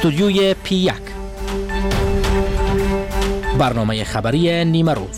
استودیوی P1 برنامه خبری نیمه روز.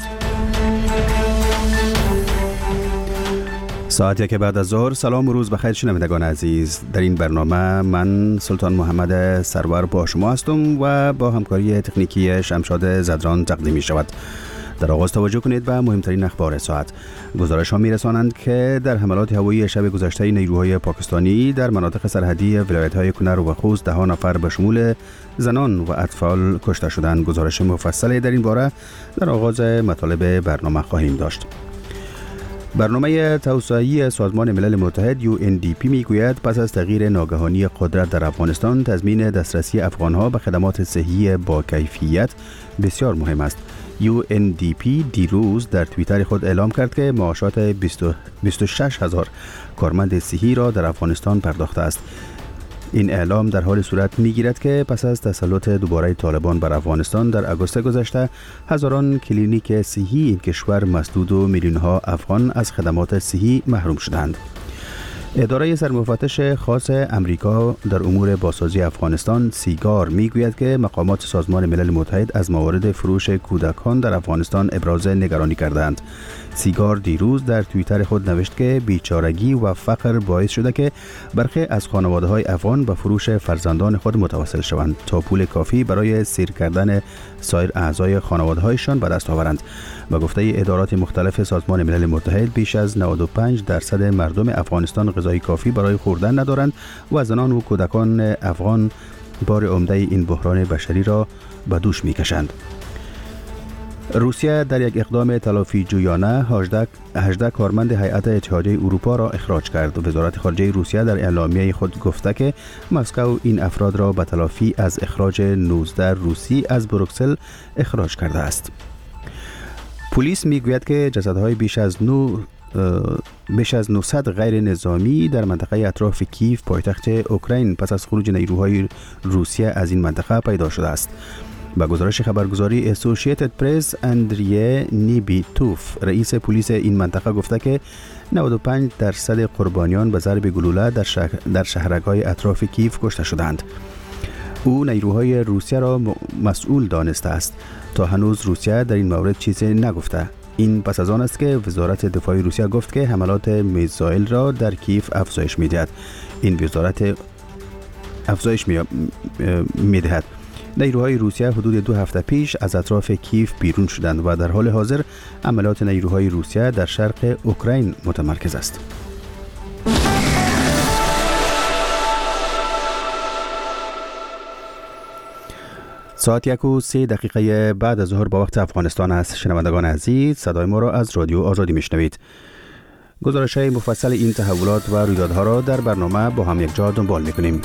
ساعت یک بعد از ظهر. سلام و روز بخیر شنوندگان عزیز. در این برنامه من سلطان محمد سرور با شما هستم و با همکاری تکنیکی شمشاد زدران تقدیم می شود. در آغاز توجه کنید به مهمترین اخبار ساعت. گزارش ها می رسانند که در حملات هوایی شب گذشته نیروهای پاکستانی در مناطق سرحدی ولایت های کنر و خوست 10 نفر به شمول زنان و اطفال کشته شدند. گزارش مفصل در این باره در آغاز مطالب برنامه خواهیم داشت. برنامه توسعه‌ای سازمان ملل متحد UNDP میگوید پس از تغییر ناگهانی قدرت در افغانستان تضمین دسترسی افغانها به خدمات صحی با کیفیت بسیار مهم است. UNDP دیروز در توییتر خود اعلام کرد که معاشات 26,000 کارمند صحی را در افغانستان پرداخته است. این اعلام در حال صورت میگیرد که پس از تسلط دوباره طالبان بر افغانستان در آگوست گذشته هزاران کلینیک صحی این کشور مسدود و میلیون‌ها افغان از خدمات صحی محروم شدند. اداره سرمفتش خاص امریکا در امور بازسازی افغانستان سیگار میگوید که مقامات سازمان ملل متحد از موارد فروش کودکان در افغانستان ابراز نگرانی کردند. سیگار دیروز در توییتر خود نوشت که بیچارگی و فقر باعث شده که برخی از خانواده‌های افغان به فروش فرزندان خود متوسل شوند تا پول کافی برای سیر کردن سایر اعضای خانواده‌هایشان به دست آورند. به گفته ادارات مختلف سازمان ملل متحد بیش از 95% مردم افغانستان غذای کافی برای خوردن ندارند و زنان و کودکان افغان بار عمده این بحران بشری را به دوش می‌کشند. روسیه در یک اقدام تلافی جویانه 18 کارمند هیئت اتحادیه اروپا را اخراج کرد. وزارت خارجه روسیه در اعلامیه خود گفته که مسکو این افراد را به تلافی از اخراج 19 روسی از بروکسل اخراج کرده است. پلیس میگوید که جسدهای بیش از 900 غیر نظامی در منطقه اطراف کیف پایتخت اوکراین پس از خروج نیروهای روسیه از این منطقه پیدا شده است. با گزارش خبرگزاری اسوسییتد پرس اندریه نیبیتوف رئیس پلیس این منطقه گفته که 95% قربانیان به ضرب گلوله در شهرک‌های اطراف کیف کشته شدند. او نیروهای روسیه را مسئول دانسته است. تا هنوز روسیه در این مورد چیزی نگفته. این پس از آن است که وزارت دفاع روسیه گفت که حملات میزایل را در کیف افزایش می‌دهد. این وزارت افزایش می‌دهد. نیروهای روسیه حدود 2 هفته پیش از اطراف کیف بیرون شدند و در حال حاضر عملیات نیروهای روسیه در شرق اوکراین متمرکز است. ساعت 1:03 بعد از ظهر با وقت افغانستان است. شنوندگان عزیز، صدای ما را از رادیو آزادی میشنوید. گزارش‌های مفصل این تحولات و رویدادها را در برنامه با هم یک جا دنبال می‌کنیم.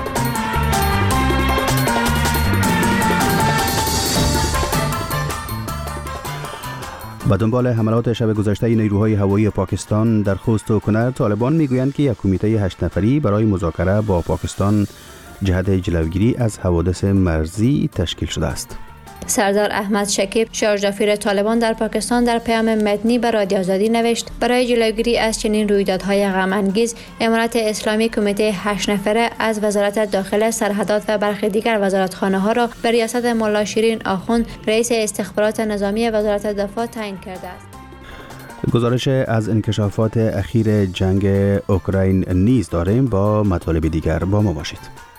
با دنبال حملات شب گذشته نیروهای هوایی پاکستان در خوست و کنر، طالبان میگویند که یک کمیته 8 نفری برای مذاکره با پاکستان جهت جلوگیری از حوادث مرزی تشکیل شده است. سردار احمد شکیب شارژ دفیر طالبان در پاکستان در پیام متنی به رادیو آزادی نوشت برای جلوگیری از چنین رویدادهای غم انگیز امارت اسلامی کمیته 8 نفره از وزارت داخله، سرحدات و برخی دیگر وزارتخانه‌ها را به ریاست ملا شیرین آخوند رئیس استخبارات نظامی وزارت دفاع تعیین کرده است. گزارش از انکشافات اخیر جنگ اوکراین نیز داریم. با مطالب دیگر با ما باشید.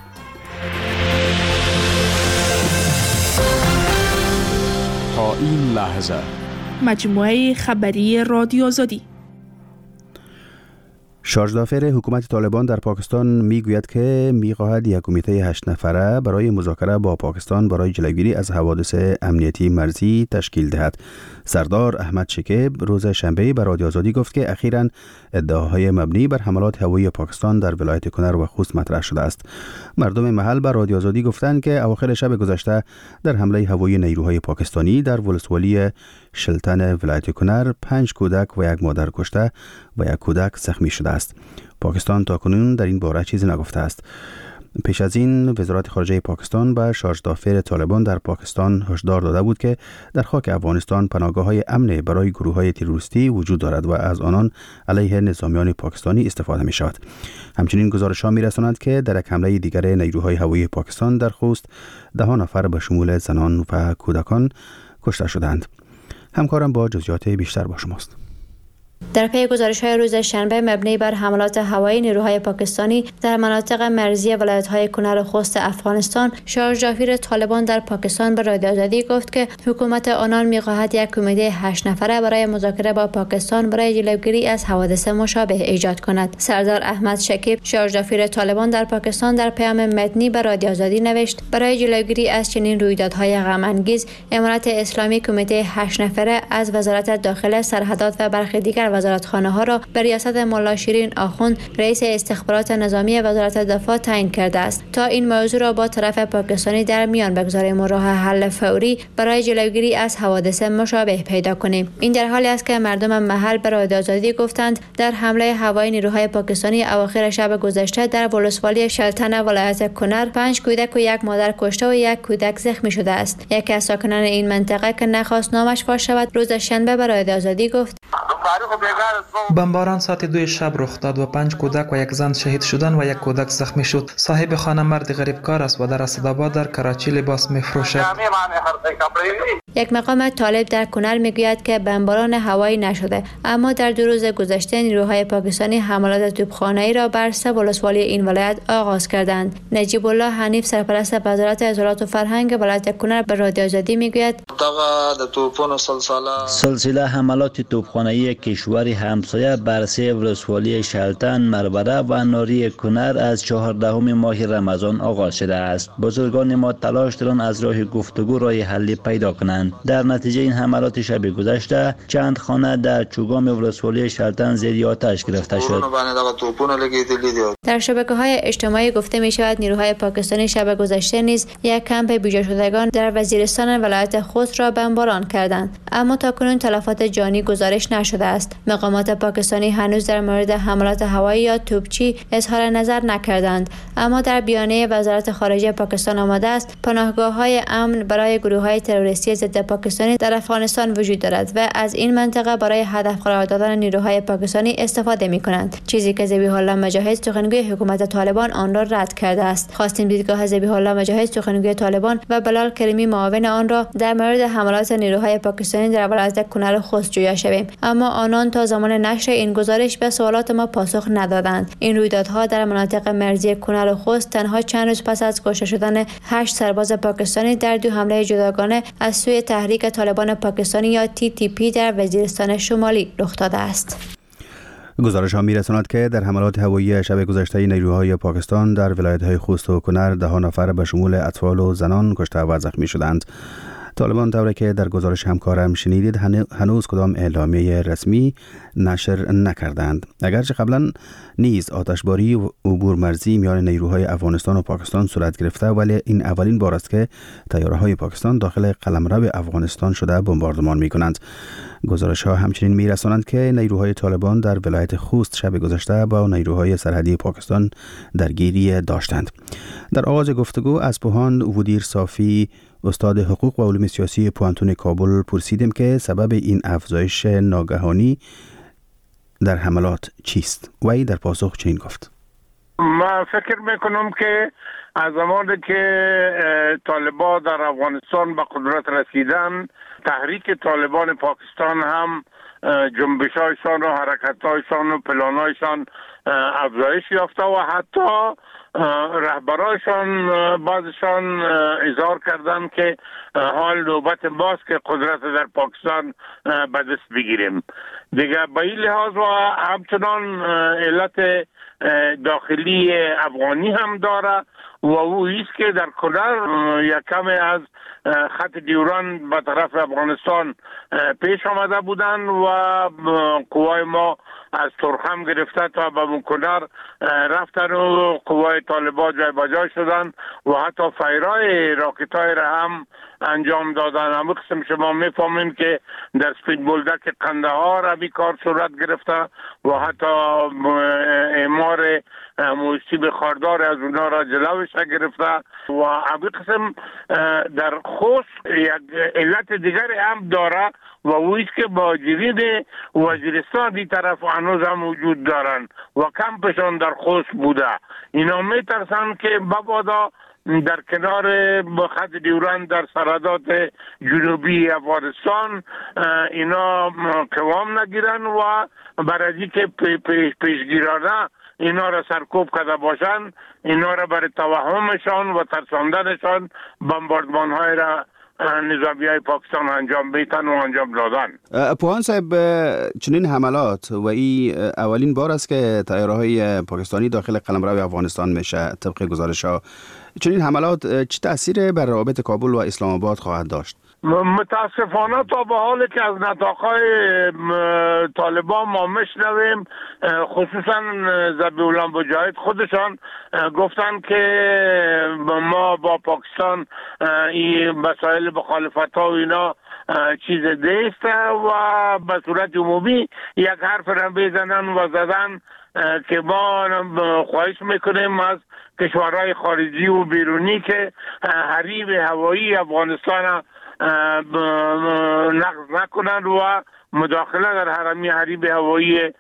تا این لحظه مجموعه خبری رادیو آزادی. شارژ دفیر حکومت طالبان در پاکستان میگوید که میخواهد یک کمیته 8 نفره برای مذاکره با پاکستان برای جلوگیری از حوادث امنیتی مرزی تشکیل دهد. سردار احمد شکیب روز شنبه به رادیو آزادی گفت که اخیراً ادعاهای مبنی بر حملات هوایی پاکستان در ولایت کنر و خوست مطرح شده است. مردم محل به رادیو آزادی گفتند که اواخر شب گذشته در حمله هوایی نیروهای پاکستانی در ولسوالی شلتن ولایت کنر 5 کودک و 1 مادر کشته و 1 کودک زخمی شده است. پاکستان تاکنون در این باره چیزی نگفته است. پیش از این وزارت خارجه پاکستان به شارژدافر طالبان در پاکستان هشدار داده بود که در خاک افغانستان پناهگاه‌های امن برای گروه‌های تروریستی وجود دارد و از آنان علیه نظامیان پاکستانی استفاده می شود. همچنین گزارش‌ها می‌رساند که در یک حمله دیگر نیروهای هوایی پاکستان در خوست 10 نفر به شمول زنان و کودکان کشته شدند. همکارم با جزئیات بیشتر با شماست. در پی گزارش‌های روز شنبه مبنی بر حملات هوایی نیروهای پاکستانی در مناطق مرزی ولایت‌های کنر و خوست افغانستان، شارژدافر طالبان در پاکستان به رادیو آزادی گفت که حکومت آنان می‌خواهد یک کمیته 8 نفره برای مذاکره با پاکستان برای جلوگیری از حوادث مشابه ایجاد کند. سردار احمد شکیب، شارژدافر طالبان در پاکستان، در پیام متنی به رادیو آزادی نوشت: برای جلوگیری از چنین رویدادهای غم‌انگیز، امارت اسلامی کمیته 8 نفره از وزارت داخله، سرحدات و برخی دیگر وزارتخانه‌ها را به ریاست ملا شیرین آخوند، رئیس استخبارات نظامی وزارت دفاع تعیین کرده است تا این موضوع را با طرف پاکستانی در میان بگذاریم و راه حل فوری برای جلوگیری از حوادث مشابه پیدا کنیم. این در حالی است که مردم محل به رادیو آزادی گفتند در حمله هوایی نیروهای پاکستانی اواخر شب گذشته در ولسوالی شلتن ولایت کنر 5 کودک و 1 مادر کشته و 1 کودک زخمی شده است. یکی از ساکنان این منطقه که نخواست نامش فاش شود روز شنبه به رادیو آزادی گفت: بمباران ساعت 2 شب رخ داد و 5 کودک و 1 زن شهید شدند و 1 کودک زخمی شد. صاحب خانه مرد غریبکار است و در اسدآباد در کراچی لباس می‌فروشد. یک مقام طالب در کنر میگوید که بمباران هوایی نشده، اما در 2 روز گذشته نیروهای پاکستانی حملات توپخانه‌ای را بر 3 ولسوالی این ولایت آغاز کردند. نجیب الله حنیف، سرپرست وزارت اطلاعات و فرهنگ ولایت کنر، به رادیو آزادی میگوید: سلسله حملات توپخانه‌ای کشور همسایه بر 3 ولسوالی شلتن، مربره و ناری کنر از 14 ماه رمضان آغاز شده است. بزرگان ما تلاش دارند از راه گفتگو راه حل پیدا کنند. در نتیجه این حملات شب گذشته چند خانه در چوگام ولسوالی شلتن زیر آتش گرفته شد. در شبکه‌های اجتماعی گفته می شود نیروهای پاکستانی شب گذشته نیز یک کمپ بیجا شدگان در وزیرستان ولایت خوست را بمباران کردند، اما تاکنون تلفات جانی گزارش نشده است. مقامات پاکستانی هنوز در مورد حملات هوایی یا توپچی اظهار نظر نکردند، اما در بیانیه وزارت خارجه پاکستان آمده است پناهگاه‌های امن برای گروه‌های تروریستی ضد پاکستانی در افغانستان وجود دارد و از این منطقه برای هدف قرار دادن نیروهای پاکستانی استفاده می‌کنند، چیزی که ذبیح الله مجاهد، سخنگوی حکومت طالبان، آن را رد کرده است. خواستیم دیدگاه ذبیح الله مجاهد، سخنگوی طالبان، و بلال کریمی، معاون آن را در مورد حملات نیروهای پاکستانی در ولایت کنر خوست جویا شویم، اما آنان تا زمان نشر این گزارش به سوالات ما پاسخ ندادند. این رویدادها در مناطق مرزی کنر و خوست تنها چند روز پس از کشته شدن 8 سرباز پاکستانی در 2 حمله جداگانه از سوی تحریک طالبان پاکستانی یا TTP در وزیرستان شمالی رخ داده است. گزارش ها می‌رساند که در حملات هوایی شب گذشته نیروهای پاکستان در ولایت‌های خوست و کنر 10 نفر به شمول اطفال و زنان کشته و زخمی شدند. طالبان طوری که در گزارش همکارم شنیدید هنوز کدام اعلامیه رسمی نشر نکردند. اگرچه قبلا نیز آتشباری و عبور مرزی میان نیروهای افغانستان و پاکستان صورت گرفته، ولی این اولین بار است که طیاره‌های پاکستان داخل قلمرو افغانستان شده بمباردمان می‌کنند. گزارش ها همچنین می‌رسانند که نیروهای طالبان در ولایت خوست شب گذشته با نیروهای سرحدی پاکستان درگیری داشتند. در آغاز گفتگو از پوهاند ودیر صافی، استاد حقوق و علوم سیاسی پوهنتون کابل، پرسیدیم که سبب این افزایش ناگهانی در حملات چیست؟ وی در پاسخ چنین گفت: من فکر میکنم که از زمانی که طالبان در افغانستان به قدرت رسیدن، تحریک طالبان پاکستان هم جنبش‌هایشان و حرکت‌هایشان و پلان‌هایشان افزایش یافته و حتی رهبرایشان بعضشان اظهار کردند که حال نوبت ماست که قدرت در پاکستان به دست بگیریم. دیگه به این لحاظ و همچنان علت داخلی افغانی هم داره و او ایست که در کنر یک کمی از خط دیوران به طرف افغانستان پیش آمده بودند و قوای ما از ترخم گرفته تا به مکنر رفتن و قوای طالبان جای بجای شدن و حتی فیرای راکتای را هم انجام دادن. همه قسم شما میفهمین که در سپید بولدک قندهار همی کار صورت گرفته و حتی اعمار موسیب خاردار از اونا را جلوش گرفته و همه قسم در خوست یک علت دیگر هم داره و اویست که مهاجرین وزیرستان دی طرف هنوز هم وجود دارن و کمپشان در خوست بوده. اینا میترسن که مبادا در کنار خط دیوران در سرحدات جنوبی افغانستان اینا قوام نگیرن و برای که پیشگیرانه اینا را سرکوب کرده باشند، اینا را برای توهمشان و ترساندنشان بمباردمان های را نظامی های پاکستان انجام بیتن و انجام دادن. پوهان صاحب، چنین حملات و این اولین بار است که طیاره های پاکستانی داخل قلمرو افغانستان میشه. طبق گزارش ها چنین حملات چه تأثیر بر روابط کابل و اسلام آباد خواهد داشت؟ متاسفانه تا به حالی که از نطاقهای طالبان ما مشنویم، خصوصا ذبیحالله مجاهد خودشان گفتن که ما با پاکستان این مسائل مخالفت ها و اینا چیز دیست و به صورت عمومی یک حرف را بزنن و زدن که ما خواهش میکنیم از کشورهای خارجی و بیرونی که حریم هوایی افغانستان نقض نکنند و مداخله در حریم هوایی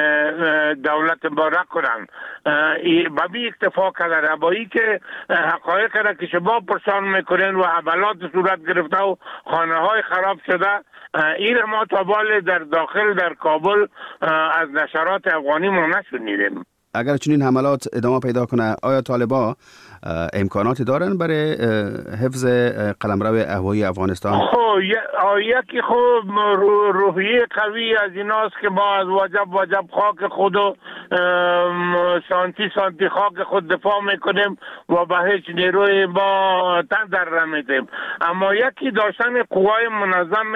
دولت ما نکنند. با بی اکتفا کردن با این که حقایق را که شما پرسان میکنین و حملات صورت گرفته و خانه های خراب شده، این ما تا بال در داخل در کابل از نشرات افغانی ما نشنیدیم. اگر چنین حملات ادامه پیدا کنه، آیا طالبان امکاناتی دارن برای حفظ قلمرو هوایی افغانستان؟ یکی خوب روحیه قوی از ایناست که ما از وجب خاک خود و سانتی خاک خود دفاع میکنیم و به هیچ نیروی ما تن در نمیدیم. اما یکی داشتن قوای منظم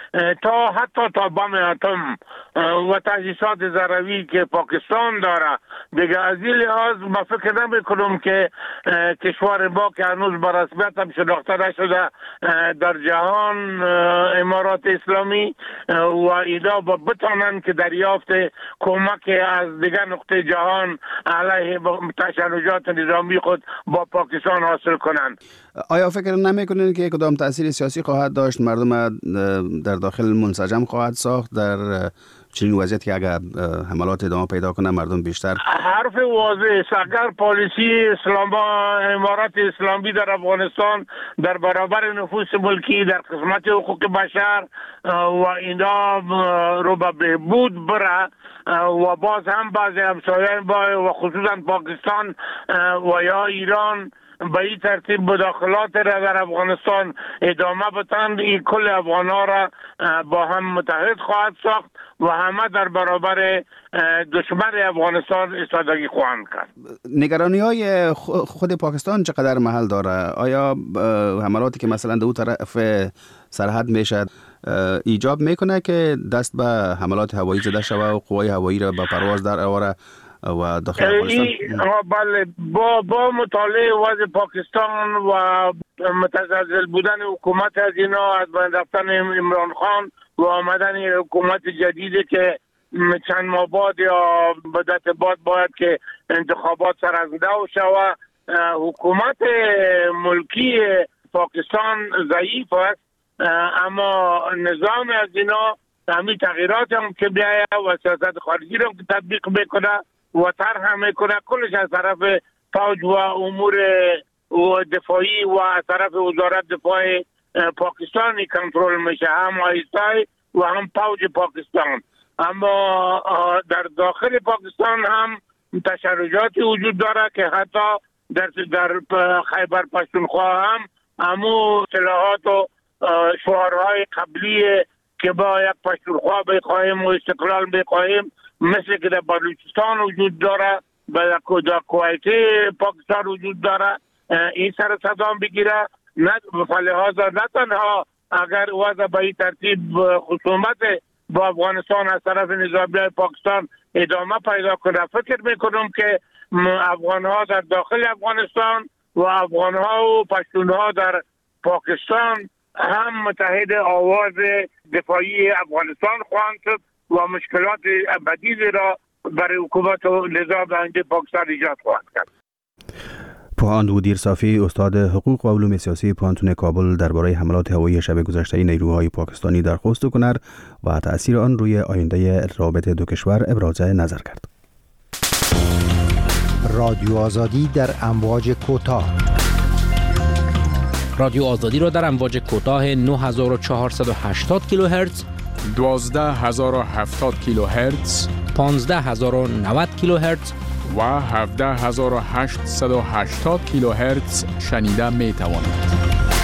حتی تا بم اتم و تجهیزات ضروری که پاکستان داره، دیگه از این لحاظ ما فکر نمیکنم که کشور ما که هنوز به رسمیت هم شناخته نشده در جهان امارات اسلامی و اینا بتانن که دریافت کمک از دیگر نقطه جهان علیه تشنجات نظامی خود با پاکستان حاصل کنند. آیا فکر نمیکنین که کدام تأثیر سیاسی خواهد داشت؟ مردم در داخل منسجم خواهد ساخت در چنین وضعیت که اگر حملات ادامه پیدا کنه مردم بیشتر؟ حرف واضح است. اگر پالیسی امارات اسلامی در افغانستان در برابر نفوذ ملکی در قسمت حقوق بشر و اینا رو به بهبود بره و باز هم بعضی همسایه‌ان و خصوصا پاکستان و یا ایران به این ترتیب مداخلات را در افغانستان ادامه بدن، این کل افغان‌ها را با هم متحد خواهد ساخت و همه در برابر دشمن افغانستان ایستادگی خواهند کرد. نگرانی های خود پاکستان چقدر محل داره؟ آیا حملاتی که مثلا دو طرف سرحد میشه ایجاب میکنه که دست به حملات هوایی زده شوه و قوای هوایی را به پرواز در آوره و داخل افغانستان؟ بله، با مطالعه وضع پاکستان و متزلزل بودن حکومت از اینا، از بین رفتن عمران خان و آمدن حکومت جدیدی که چند ماه بعد یا مدت بعد باید که انتخابات سرازده شود، حکومت ملکی پاکستان ضعیف است، اما نظام از اینا همین تغییرات هم که بیایه و سیاست خارجی رو که تطبیق میکنه و طرح میکنه، کلش از طرف فوج و امور دفاعی و از طرف وزارت دفاع پاکستانی کنترل میشه، هم آیسای و هم فوج پاکستان. اما در داخل پاکستان هم تشنجاتی وجود داره که حتی در خیبر پختونخوا هم همو اصطلاحات و شعارهای قبلی که با یک پختونخوا بخواهیم و استقلال بخواهیم، مثل که در بلوچستان وجود داره، در کویت پاکستان وجود داره، این سر صدا بگیره فلحاظ نه تنها اگر وضع به این ترتیب خصومت با افغانستان از طرف نظامیان پاکستان ادامه پیدا کنه، فکر میکنم که افغانها در داخل افغانستان و افغانها و پشتونها در پاکستان هم متحد آواز دفاعی افغانستان خواهند شد و مشکلات ابدی را برای حکومت و نظام آینده پاکستان ایجاد خواهند کرد. پوهاند بودیر صافی، استاد حقوق و علوم سیاسی پانتون کابل، درباره حملات هوایی شب گذشته نیروهای پاکستانی در خوست و کنر و تأثیر آن روی آینده رابط دو کشور ابراز نظر کرد. رادیو آزادی در امواج کوتاه. رادیو آزادی را در امواج کوتاه 9480 کیلوهرتز، 12070 کیلوهرتز، 15090 کیلوهرتز و 17880 کیلوهرتز شنیده می توانید.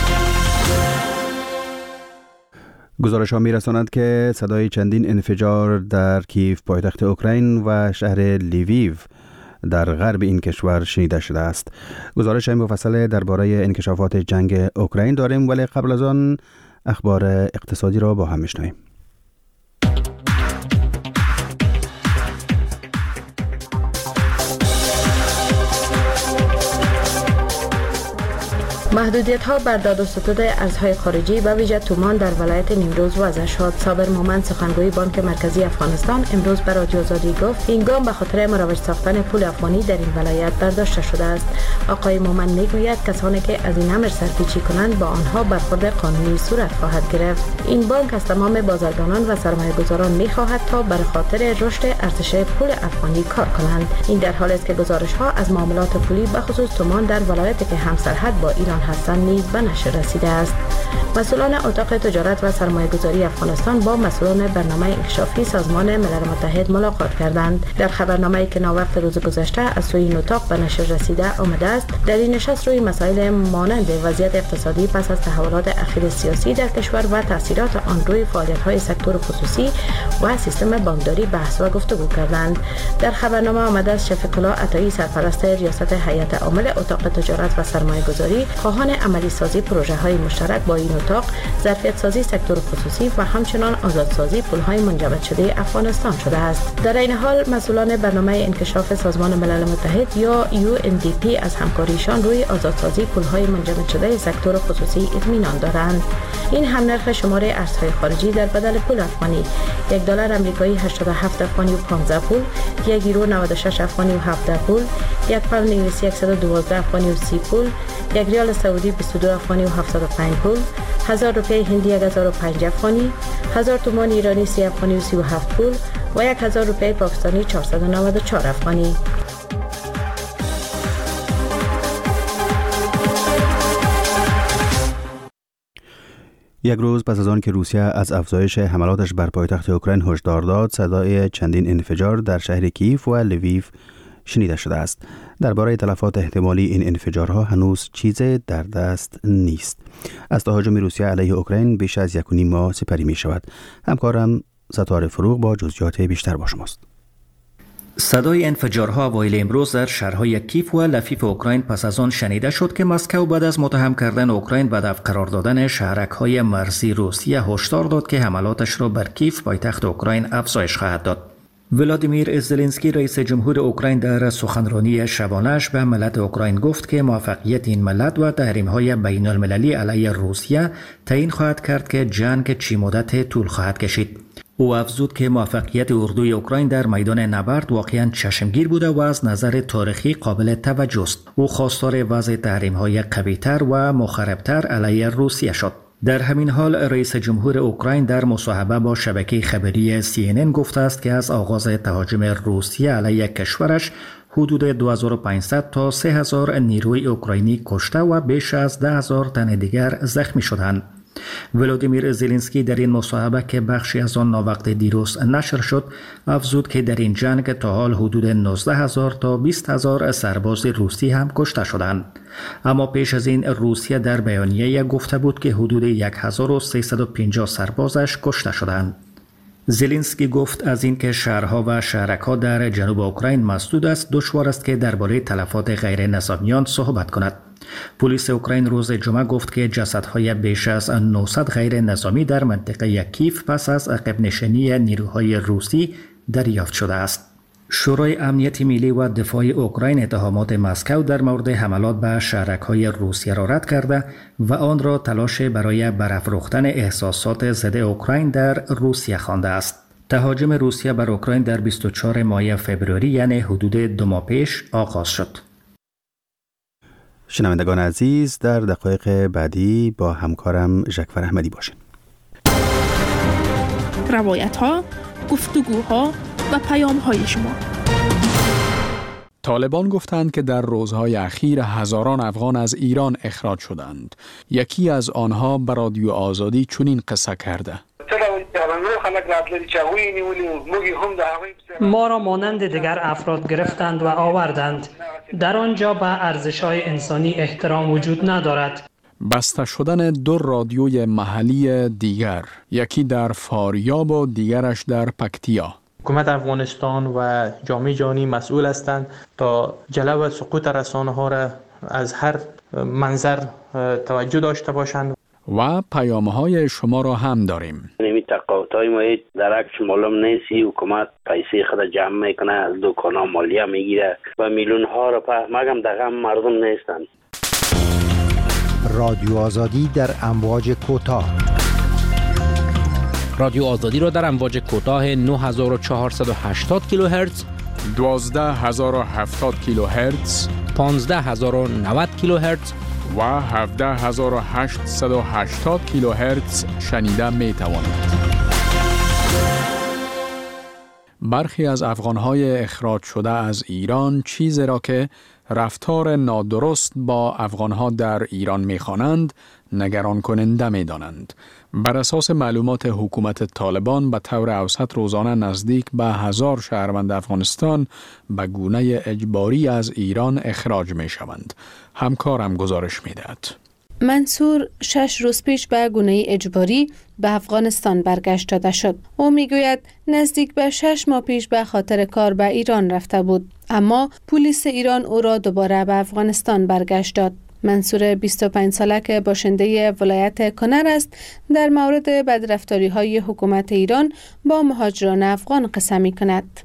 گزارش ها می رساند که صدای چندین انفجار در کیف پایتخت اوکراین و شهر لیویو در غرب این کشور شنیده شده است. گزارش مفصل درباره انکشافات جنگ اوکراین داریم، ولی قبل از آن اخبار اقتصادی را با هم میشنویم. محدودیت‌ها بر داد و ستد ارزهای خارجی و ویژه تومان در ولایت نیمروز وضع شد. صابر مومند، سخنگوی بانک مرکزی افغانستان، امروز به رادیو آزادی گفت این گام به خاطر مروج ساختن پول افغانی در این ولایت برداشته شده است. آقای مومند میگوید کسانی که از این امر سرپیچی کنند با آنها برخورد قانونی صورت خواهد گرفت. این بانک از تمام بازرگانان و سرمایه‌گذاران می‌خواهد تا بر خاطر رشد ارزش پول افغانی کار کنند. این در حالی است که گزارش‌ها از معاملات پولی به خصوص تومان در ولایتی که همسرحد با ایران هستند نیز به نشر رسیده است. مسئولان اتاق تجارت و سرمایه‌گذاری افغانستان با مسئولان برنامه انکشافی سازمان ملل متحد ملاقات کردند. در خبرنامه‌ای که ناوقت روز گذشته از سوی این اتاق به نشر رسیده آمده است، در این نشست روی مسائل مانند وضعیت اقتصادی پس از تحولات اخیر سیاسی در کشور و تاثیرات آن روی فعالیت‌های سکتور خصوصی و سیستم بانکداری بحث و گفتگو کردند. در خبرنامه آمده است شفیق الله عطایی، سرپرست ریاست هیئت عامل اتاق تجارت و سرمایه‌گذاری، خواهان عملی سازی پروژه های مشترک با این اتاق، ظرفیت سازی سکتور خصوصی و همچنان آزادسازی پول‌های منجمد شده افغانستان شده است. در این حال مسئولان برنامه انکشاف سازمان ملل متحد یا UNDP از همکاریشان روی آزادسازی پول‌های منجمد شده سکتور خصوصی اطمینان دارند. این هم نرخ شمار ارزهای خارجی در بدل پول افغانی: $1 آمریکایی 87 افغانی و 15 پول، یک یورو 96 افغانی و 17 پول، یک پوند انگلیسی 112 افغانی و 30 پول، یک ریال سعودی 22 افغانی و 75 پول، 1000 روپیه هندی 1005 افغانی، 1000 تومان ایرانی 30 افغانی و 37 پول و 1000 روپیه پاکستانی 494 افغانی. یک روز پس از آن که روسیه از افزایش حملاتش بر پایتخت اوکراین هشدار داد، صدای چندین انفجار در شهر کیف و لیویو شنیده شده است. درباره تلفات احتمالی این انفجارها هنوز چیزی در دست نیست. از تهاجم روسیه علیه اوکراین بیش از 1.5 ماه سپری می شود. همکارم ستاره فروغ با جزئیات بیشتر با شماست. صدای انفجارها اوایل امروز در شهرهای کیف و لفیف اوکراین پس از آن شنیده شد که مسکو بعد از متهم کردن اوکراین و دفع قرار دادن شهرک‌های مرزی روسیه هشدار داد که حملاتش را بر کیف پایتخت اوکراین افزایش خواهد داد. ولادیمیر زلنسکی رئیس جمهور اوکراین در سخنرانی شبانه‌اش به ملت اوکراین گفت که موفقیت این ملت و تحریم‌های بین‌المللی علیه روسیه تعیین خواهد کرد که جنگ چه مدت طول خواهد کشید. او افزود که موفقیت اردوی اوکراین در میدان نبرد واقعاً چشمگیر بوده و از نظر تاریخی قابل توجه است. او خواستار وضع تحریم‌های قوی‌تر و مخرب‌تر علیه روسیه شد. در همین حال رئیس جمهور اوکراین در مصاحبه با شبکه خبری CNN گفته است که از آغاز تهاجم روسیه علیه کشورش حدود 2500 تا 3000 نیروی اوکراینی کشته و بیش از 10000 تن دیگر زخمی شدند. ولادیمیر زلنسکی در این مصاحبه که بخشی از آن ناوقت دیروز نشر شد افزود که در این جنگ تا حال حدود 19000 تا 20000 سرباز روسی هم کشته شدند. اما پیش از این روسیه در بیانیه گفته بود که حدود 1350 سربازش کشته شدند. زلنسکی گفت از اینکه شهرها و شهرک‌ها در جنوب اوکراین مسدود است دشوار است که درباره تلفات غیر نظامیان صحبت کند. پلیس اوکراین روز جمعه گفت که جسدهای بیش از 900 غیر نظامی در منطقه کیف پس از عقب نشینی نیروهای روسی دریافت شده است. شورای امنیت ملی و دفاع اوکراین اتهامات مسکو در مورد حملات به شهرک‌های روسیه را رد کرده و آن را تلاش برای برافروختن احساسات ضد اوکراین در روسیه خوانده است. تهاجم روسیه بر اوکراین در 24 ماه فوریه یعنی حدود 2 ماه پیش آغاز شد. شنوندگان عزیز، در دقایق بعدی با همکارم ژکفر احمدی باشین. روایت‌ها، گفتگوها و پیام‌های شما. طالبان گفتند که در روزهای اخیر هزاران افغان از ایران اخراج شدند. یکی از آنها به رادیو آزادی چنین قصه کرده. ما را مانند دیگر افراد گرفتند و آوردند. در آنجا به ارزش‌های انسانی احترام وجود ندارد. بسته شدن 2 رادیوی محلی دیگر، یکی در فاریاب و دیگرش در پکتیا. حکومت افغانستان و جامعه جهانی مسئول هستند تا جلو سقوط رسانه‌ها را از هر منظر توجه داشته باشند. و پیام‌های شما را هم داریم. نمی تقاطعی ما در عکس معلوم نیستی، حکومت پیسه خود جمع میکنه، از دکانا مالیه میگیره و میلیون ها را مگم دغه مردم نیستند. رادیو آزادی در امواج کوتاه. رادیو آزادی را در امواج کوتاه 9480 کیلوهرتز، 12070 کیلوهرتز، 15090 کیلوهرتز و 17880 کیلوهرتز شنیده می توانید. برخی از افغان‌های اخراج شده از ایران چیزی را که رفتار نادرست با افغان‌ها در ایران می‌خوانند نگران کننده می‌دانند. بر اساس معلومات حکومت طالبان به طور اوسط روزانه نزدیک به 1000 شهروند افغانستان به گونه اجباری از ایران اخراج می‌شوند. همکارم گزارش می‌دهد. منصور 6 روز پیش به گونه اجباری به افغانستان برگشت داده شد. او میگوید نزدیک به 6 ماه پیش به خاطر کار به ایران رفته بود، اما پلیس ایران او را دوباره به افغانستان برگشت داد. منصور 25 ساله که باشنده ولایت کنر است در مورد بدرفتاری‌های حکومت ایران با مهاجران افغان قصه می‌کند.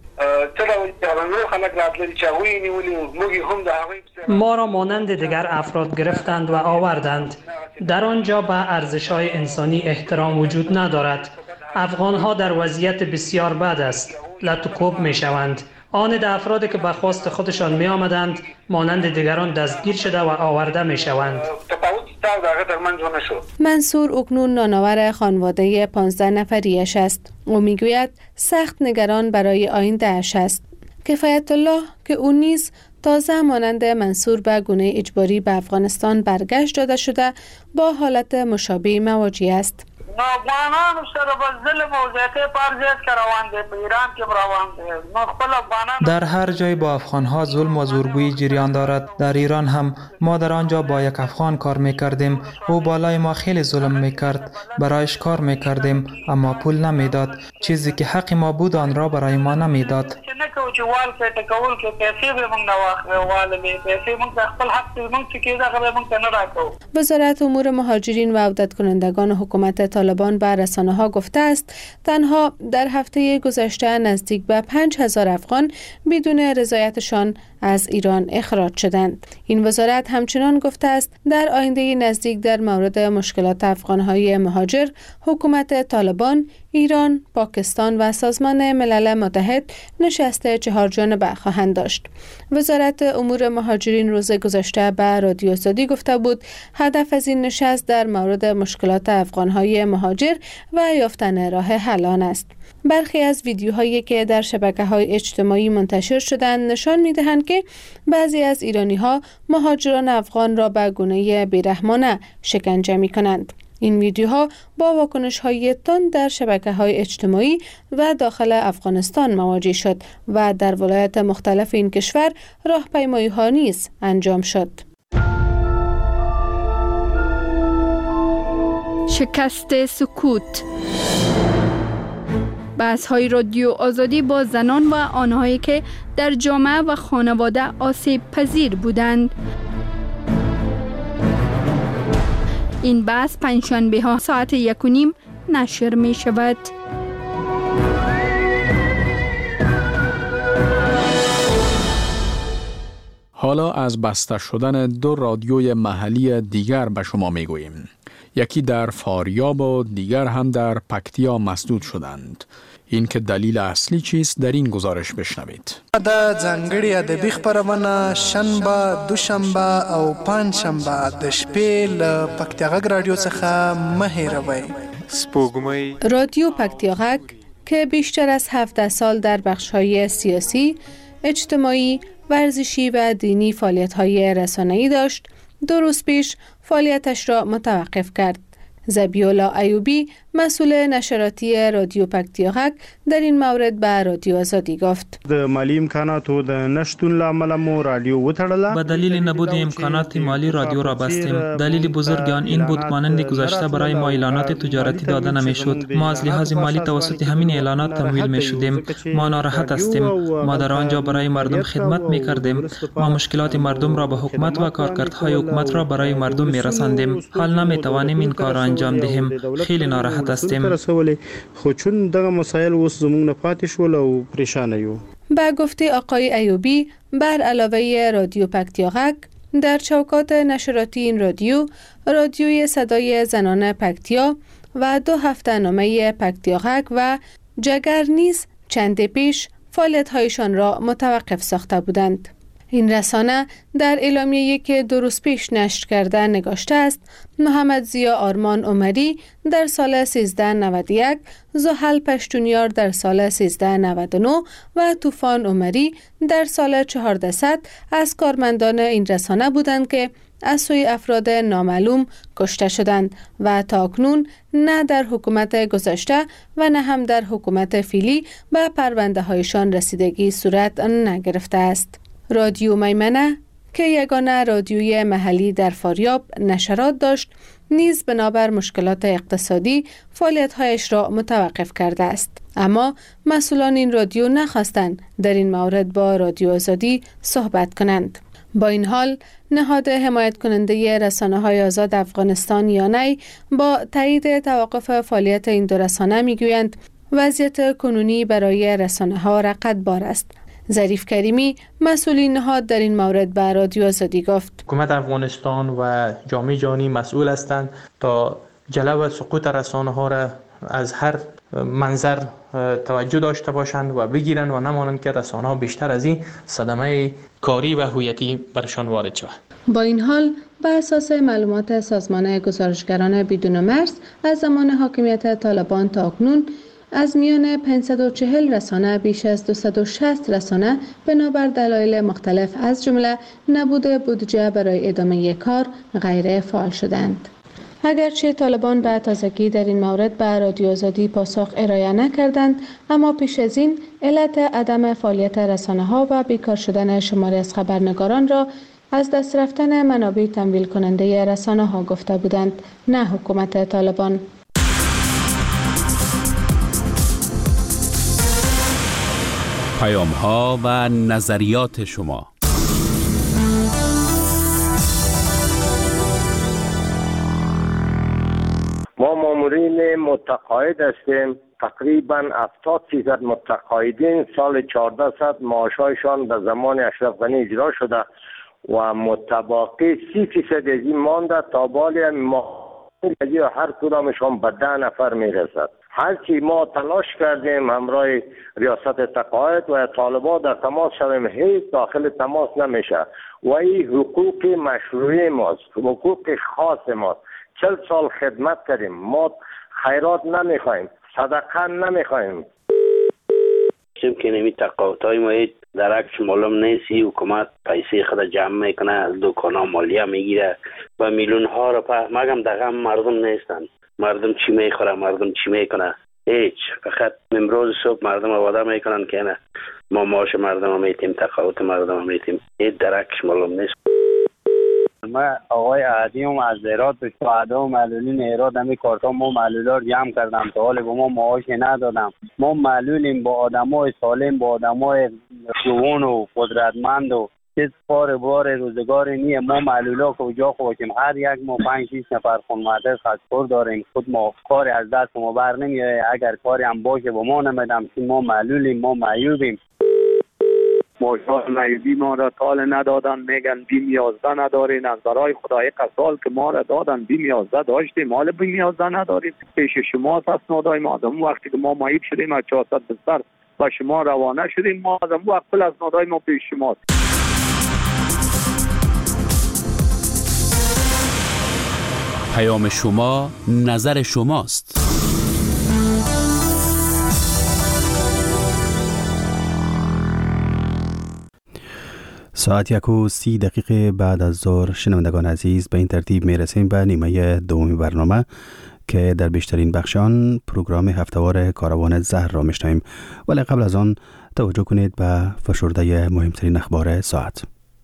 ما را مانند دیگر افراد گرفتند و آوردند. در آنجا به ارزش‌های انسانی احترام وجود ندارد. افغان‌ها در وضعیت بسیار بد است. لطوکوب می‌شوند. آن افرادی که به خواست خودشان می آمدند مانند دیگران دستگیر شده و آورده می شوند. منصور اکنون نانآور خانواده 15 نفریش است. او می گوید سخت نگران برای آینده اش است. کفایت الله که او نیز تازه مانند منصور به گونه اجباری به افغانستان برگشت داده شده با حالت مشابه مواجه است. افغانانو سره به ظلم او زیاتې پر زیات روان دي، په ایران کې روان دي. نو خپل افغانان در هر جای با افغان‌ها ظلم و زورگویی جریان دارد. در ایران هم ما در آنجا با یک افغان کار می‌کردیم. او بالای ما خیلی ظلم می‌کرد. برایش کار می‌کردیم اما پول نمی‌داد. چیزی که حق ما بود آن را برای ما نمی‌داد. وزارت امور مهاجرین و عودت کنندگان حکومت طالبان به رسانه‌ها گفته است تنها در هفته گذشته نزدیک به 5000 افغان بدون رضایتشان از ایران اخراج شدند. این وزارت همچنان گفته است در آینده نزدیک در مورد مشکلات افغان‌های مهاجر حکومت طالبان، ایران، پاکستان و سازمان ملل متحد نشست 4 جانبه خواهند داشت. وزارت امور مهاجرین روز گذشته به رادیو آزادی گفته بود هدف از این نشست در مورد مشکلات افغان‌های مهاجر و یافتن راه حل آن است. برخی از ویدیوهایی که در شبکه‌های اجتماعی منتشر شدند نشان می‌دهند که بعضی از ایرانی‌ها مهاجران افغان را به گونه بی‌رحمانه شکنجه می‌کنند. این ویدیوها با واکنش‌های تند در شبکه‌های اجتماعی و داخل افغانستان مواجه شد و در ولایات مختلف این کشور راهپیمایی‌ها نیز انجام شد. شکست سکوت. بحث‌های رادیو آزادی با زنان و آنهایی که در جامعه و خانواده آسیب پذیر بودند. این بحث پنجشنبه ها ساعت 1:30 نشر می شود. حالا از بسته شدن 2 رادیوی محلی دیگر به شما می گوییم. یکی در فاریاب و دیگر هم در پکتیا مسدود شدند. این که دلیل اصلی چیست در این گزارش بشنوید. د ځانګړي ادبي خپرونه شنبه، دوشنبه او پنجشنبه د شپې له پکتیا غږ رادیو څخه مه هېروئ. سپوږمۍ رادیو پکتیا غږ که بیشتر از 17 سال در بخش‌های سیاسی، اجتماعی، ورزشی و دینی فعالیت‌های رسانه‌ای داشت، 2 روز پیش فعالیتش را متوقف کرد. زبیولا ایوبی مسئول نشراتی رادیو پکتیا غږ در این مورد به رادیو آزادی گفت: د مالی امکاناتو د نشتون لامل مو رادیو وتړله. به دلیل نبود امکانات مالی رادیو را بستیم. دلیل بزرگ آن این بود مانند گذشته برای ما اعلانات تجارتی داده نمیشد. ما از لحاظ مالی توسط همین اعلانات تمویل میشدیم. ما ناراحت هستیم. ما در آنجا برای مردم خدمت میکردیم. ما مشکلات مردم را به حکومت و کارکردهای حکومت را برای مردم میرساندیم. حال نمیتوانیم این کار را انجام دهیم. خیلی ناراحت هستیم. خو چون دغه مسائل اوس زموږ نه پاتې شول او پریشانه یو. با گفته آقای ایوبی، بر علاوه رادیو پکتیا غږ، در چوکات نشراتی این رادیوی صدای زنان پکتیا و 2 هفته‌نامه پکتیا غږ و جگر نیز چند پیش فعالیت‌هایشان را متوقف ساخته بودند. این رسانه در اعلامیه‌ای که 2 روز پیش نشر کرده نگاشته است: محمد ضیا آرمان عمری در سال 1391، زحل پشتونیار در سال 1399 و طوفان عمری در سال 1400 از کارمندان این رسانه بودند که از سوی افراد نامعلوم کشته شدند و تاکنون نه در حکومت گذشته و نه هم در حکومت فعلی به پرونده هایشان رسیدگی صورت نگرفته است. رادیو میمنه که یگانه رادیوی محلی در فاریاب نشرات داشت، نیز بنابر مشکلات اقتصادی فعالیت‌هایش را متوقف کرده است. اما مسئولان این رادیو نخواستند در این مورد با رادیو آزادی صحبت کنند. با این حال نهاد حمایت کننده رسانه‌های آزاد افغانستان یانی با تایید توقف فعالیت این 2 رسانه میگویند وضعیت کنونی برای رسانه‌ها رقتبار است. ظریف کریمی مسئول نهاد در این مورد به رادیو آزادی گفت: حکومت افغانستان و جامعه جهانی مسئول هستند تا جلب و سقوط رسانه‌ها را از هر منظر توجه داشته باشند و بگیرند و نمانند که رسانه‌ها بیشتر از این صدمه کاری و هویتی برشان وارد شود. با این حال بر اساس معلومات سازمان گزارشگران بدون مرز از زمان حاکمیت طالبان تا اکنون از میان 540 رسانه بیش از 260 رسانه بنابر دلایل مختلف از جمله نبود بودجه برای ادامه کار غیر فعال شدند. اگرچه طالبان به تازگی در این مورد به رادیو آزادی پاسخ ارائه نکردند، اما پیش از این علت عدم فعالیت رسانه‌ها و بیکار شدن شماری از خبرنگاران را از دست رفتن منابع تمویل کننده رسانه‌ها گفته بودند، نه حکومت طالبان. پیام‌ها و نظریات شما. ما مامورین متقاعد هستیم. تقریبا 70% متقاعدین سال 1400 معاشایشان در زمان اشرف غنی اجرا شده و متباقی 30% از این مانده تا بالی ما هر کدامشان به 10 نفر میرسد. هرچی ما تلاش کردیم همراه ریاست تقاعد و طالبان در تماس شدیم، هیچ داخل تماس نمیشه و این حقوق مشروعی ماست، حقوق خاص ماست. 40 سال خدمت کردیم، ما خیرات نمیخوایم، صدقه نمیخوایم. چون که نمی تقاعدهای ما درکش معلوم نیست، حکومت پیسه خود جمع میکنه، از دکانا مالیه میگیره و میلیون ها را مگم دقیقا مردم نیستن. مردم چی میخوره، مردم چی میکنه؟ هیچ. فقط امروز صبح مردم آواده میکنن که نه ما معاش مردم رو میتیم، تقاعد مردم رو میتیم. هیچ درکش معلوم نیست. ما آقای عادیم از ایراد تو عدو معلولین ایراد همی کارتا ما معلولا رو جمع کردم تا حال به ما معاش ندادم. ما معلولیم، با آدمای سالم، با آدمای جوان و قدرتمند و چیز بار روزگار نیه. ما معلولا کجا خوشیم، هر یک ما 5-6 نفر خانواده خاص‌خور داریم. خود ما کاری از دست ما بر نمیاد. اگر کاری هم باشه با ما نمیدم که ما معلولیم، ما معیوبیم. ماشاءالله معیوبی ما را تال ندادن، میگن بیم 11 ندارین. از برای خدای قسال که ما را دادن بیم 11 داشتیم، مال بیم 11 نداریم. پیش شما اسنادای ما آدم وقتی که ما معیوب شدیم از 400 بستر با شما روانه شدیم، ما از اون وقت کل اسنادای ما پیش شماست. پیام شما نظر شماست. ساعت 1:30 بعد از ظهر شنوندگان عزیز، به این ترتیب میرسیم به نیمه دوم برنامه که در بیشترین بخشان پروگرام هفتهوار کاروان زهر را میشنویم، ولی قبل از آن توجه کنید به فشرده مهمترین اخبار ساعت.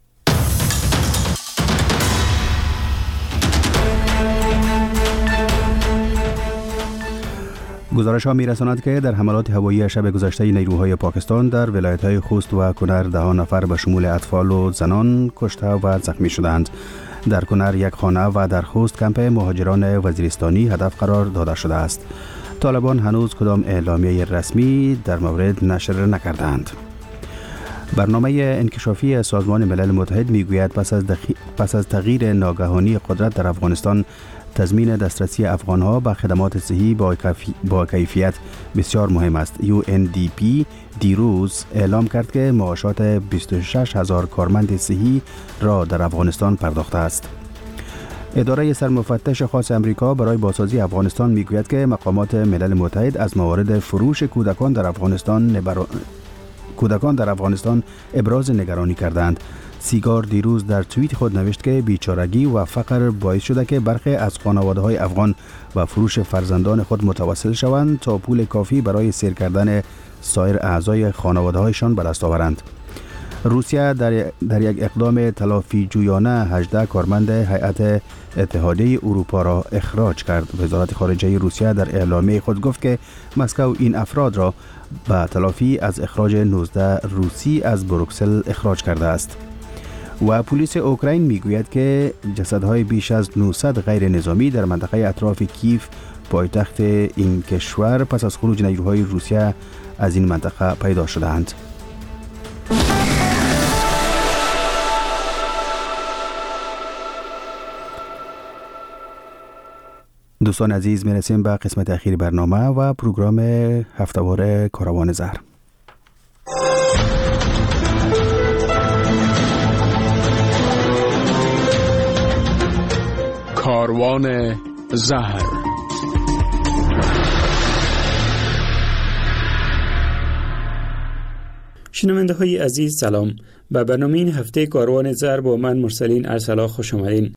گزارش ها می رساند که در حملات هوایی شب گذشته نیروهای پاکستان در ولایت های خوست و کنر 10 نفر به شمول اطفال و زنان کشته و زخمی شدند. در کنر یک خانه و در خوست کمپ مهاجران وزیرستانی هدف قرار داده شده است. طالبان هنوز کدام اعلامیه رسمی در مورد نشر نکردند. برنامه انکشافی سازمان ملل متحد میگوید پس از تغییر ناگهانی قدرت در افغانستان، تضمین دسترسی افغانها به خدمات صحی با کیفیت بسیار مهم است. UNDP دیروز اعلام کرد که معاشات 26,000 کارمند صحی را در افغانستان پرداخته است. اداره سرمفتش خاص امریکا برای بازسازی افغانستان میگوید که مقامات ملل متحد از موارد فروش کودکان در افغانستان ابراز نگرانی کردند. سیگار دیروز در توییت خود نوشت که بیچارگی و فقر باعث شده که برخی از خانواده‌های افغان و فروش فرزندان خود متوسل شوند تا پول کافی برای سیر کردن سایر اعضای خانواده‌هایشان به دست آورند. روسیه در یک اقدام تلافی جویانه 18 کارمند هیئت اتحادیه اروپا را اخراج کرد. وزارت خارجه روسیه در اعلامیه خود گفت که مسکو این افراد را به تلافی از اخراج 19 روسی از بروکسل اخراج کرده است. و پلیس اوکراین میگوید که جسدهای بیش از 900 غیر نظامی در منطقه اطراف کیف پایتخت این کشور پس از خروج نیروهای روسیه از این منطقه پیدا شده‌اند. دوستان عزیز، میرسیم به قسمت اخیر برنامه و پروگرام هفتهوار کاروان زهر. کاروان زهر. شنونده های عزیز سلام. به برنامه این هفته کاروان زهر با من مرسلین ارسلا خوش آمدین.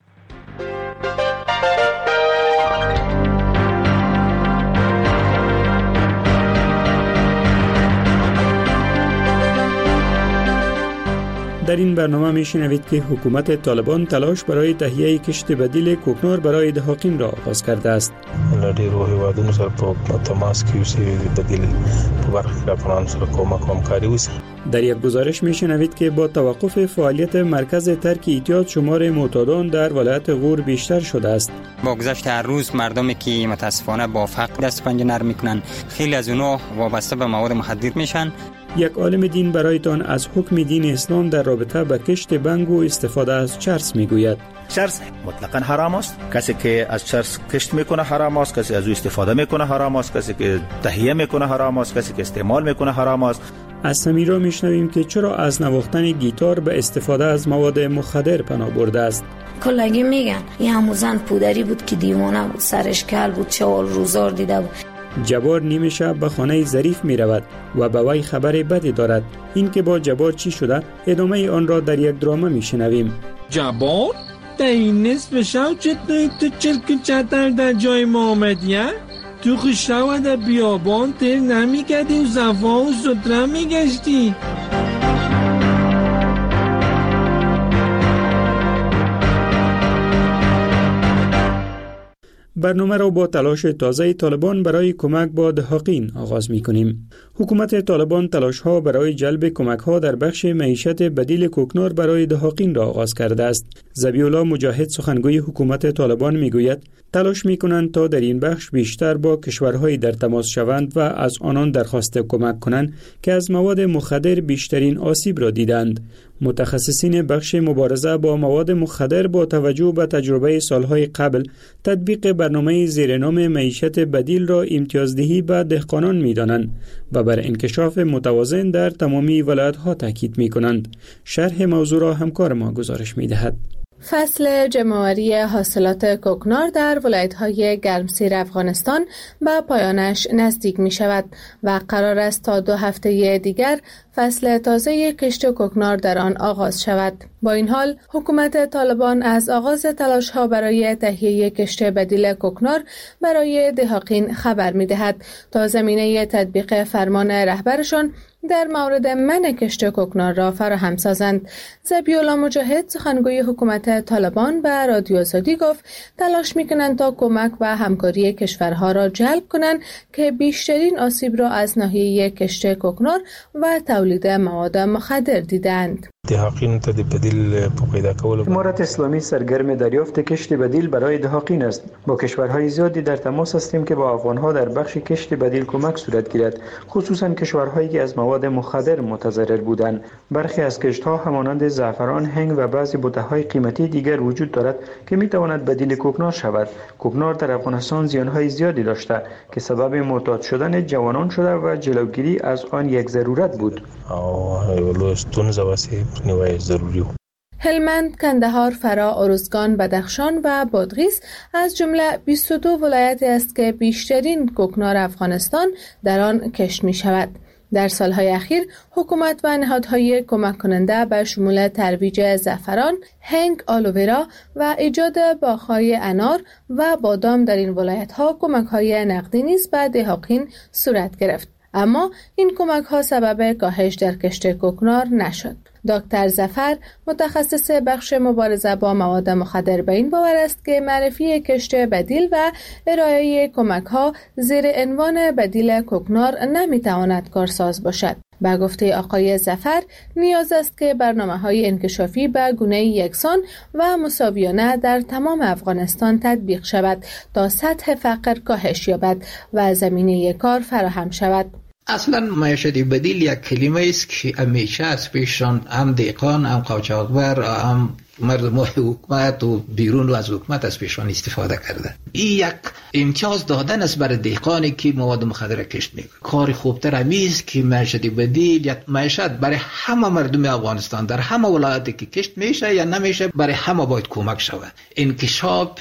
در این برنامه میشنوید که حکومت طالبان تلاش برای تهیه کشت بدیل کوکنار برای دهاقین را آغاز کرده است. ډیرو هیوادونو سره په تماس کې اوسې بدیل په برخه افغان سره کومک همکاري وسی. در یک گزارش میشنوید که با توقف فعالیت مرکز ترک اعتیاد شمار معتادان در ولایت غور بیشتر شده است. با گذشت هر روز مردمی که متاسفانه با فقر دست و پنجه نرم میکنن، خیلی از اونها وابسته به مواد مخدر میشن. یک عالم دین برایتان از حکم دین اسلام در رابطه با کشت بنگ و استفاده از چرس میگوید. چرس مطلقاً حرام است. کسی که از چرس کشت میکنه حرام است، کسی از او استفاده میکنه حرام است، کسی که تهیه میکنه حرام است، کسی که استعمال میکنه حرام است. از سمیرا میشنویم که چرا از نواختن گیتار به استفاده از مواد مخدر پناه برده است. کلگی میگن این همون زن پودری بود که دیوانه بود، سرش کل بود، چوال روزار دیده بود. جبار نیمه شب به خانه ظریف می رود و به وی خبر بدی دارد. این که با جبار چی شده ادامه آن را در یک درامه می شنویم. جبار در این نصف شب چطوری تو چرک چتر در جای ما آمدیه؟ تو خشته و در بیابان تر نمی کردی و صفا و ستره می گشتی؟ برنامه را با تلاش تازه طالبان برای کمک با دهاقین آغاز می کنیم. حکومت طالبان تلاش‌ها برای جلب کمک‌ها در بخش معیشت بدیل کوکنار برای دهاقین را آغاز کرده است. ذبیح الله مجاهد سخنگوی حکومت طالبان میگوید تلاش می‌کنند تا در این بخش بیشتر با کشورهای در تماس شوند و از آنان درخواست کمک کنند که از مواد مخدر بیشترین آسیب را دیدند. متخصصین بخش مبارزه با مواد مخدر با توجه به تجربه سالهای قبل تطبیق برنامه زیرنام معیشت بدیل را امتیازدهی به دهقانان می‌دانند و بر انکشاف متوازن در تمامی ولایت‌ها تاکید می‌کنند. شرح موضوع را همکار ما گزارش می‌دهد. فصل جمع‌آوری حاصلات کوکنار در ولایت‌های گرمسیر افغانستان به پایانش نزدیک می‌شود و قرار است تا 2 هفته دیگر فصل تازه کشت کوکنار در آن آغاز شود. با این حال حکومت طالبان از آغاز تلاش‌ها برای تهیه کشت بدیل کوکنار برای دهاقین خبر می‌دهد تا زمینه تطبیق فرمان رهبرشان در مورد منع کشت کوکنار را فراهم سازند. ذبیح الله مجاهد سخنگوی حکومت طالبان به رادیو آزادی گفت تلاش می‌کنند تا کمک و همکاری کشورها را جلب کنند که بیشترین آسیب را از ناحیه کشت کوکنار و تولید مواد مخدر دیدند. دهاقین ته د بدیل پیدا کول. امارت اسلامی سرگرم دریافت کشت بدیل برای دهاقین است. با کشورهای زیادی در تماس هستیم که با افغانها در بخش کشت بدیل کمک صورت گیرد، خصوصا کشورهایی که از مواد مخدر متضرر بودند. برخی از کشت‌ها همانند زعفران، هنگ و بعضی بوته‌های قیمتی دیگر وجود دارد که می‌تواند بدیل کوکنار شود. کوکنار در افغانستان زیان‌های زیادی داشته که سبب معتاد شدن جوانان شده و جلوگیری از آن یک ضرورت بود. هلمند، کندهار، فرا، ارزگان، بدخشان و بادغیس از جمله 22 ولایتی است که بیشترین کوکنار افغانستان در آن کشت می شود. در سالهای اخیر حکومت و نهادهای کمک کننده به شمول ترویج زعفران، هنگ، آلوویرا و ایجاد باغ‌های انار و بادام در این ولایت‌ها کمک‌های نقدی نیز به دهاقین صورت گرفت. اما این کمک‌ها سبب کاهش در کشت کوکنار نشد. دکتر ظفر متخصص بخش مبارزه با مواد مخدر به این باور است که معرفی کشت بدیل و ارائه کمک‌ها زیر عنوان بدیل کوکنار نمی‌تواند کارساز باشد. با گفته آقای ظفر نیاز است که برنامه‌های انکشافی به گونه یکسان و مساویانه در تمام افغانستان تطبیق شود تا سطح فقر کاهش یابد و زمینه کار فراهم شود. اصلا معیشت بدیل یک کلمه است که همیشه از پیشان هم دهقان، هم قاچاقبر، هم مردم حکومت و بیرون و از حکومت از پیشان استفاده کرده. این یک امتیاز دادن است برای دهقانی که مواد مخدر کشت میکنه. کار خوبتر همیست که معیشت بدیل یک معیشت برای همه مردم افغانستان در همه ولایاتی که کشت میشه یا نمیشه برای همه باید کمک شود. انکشاف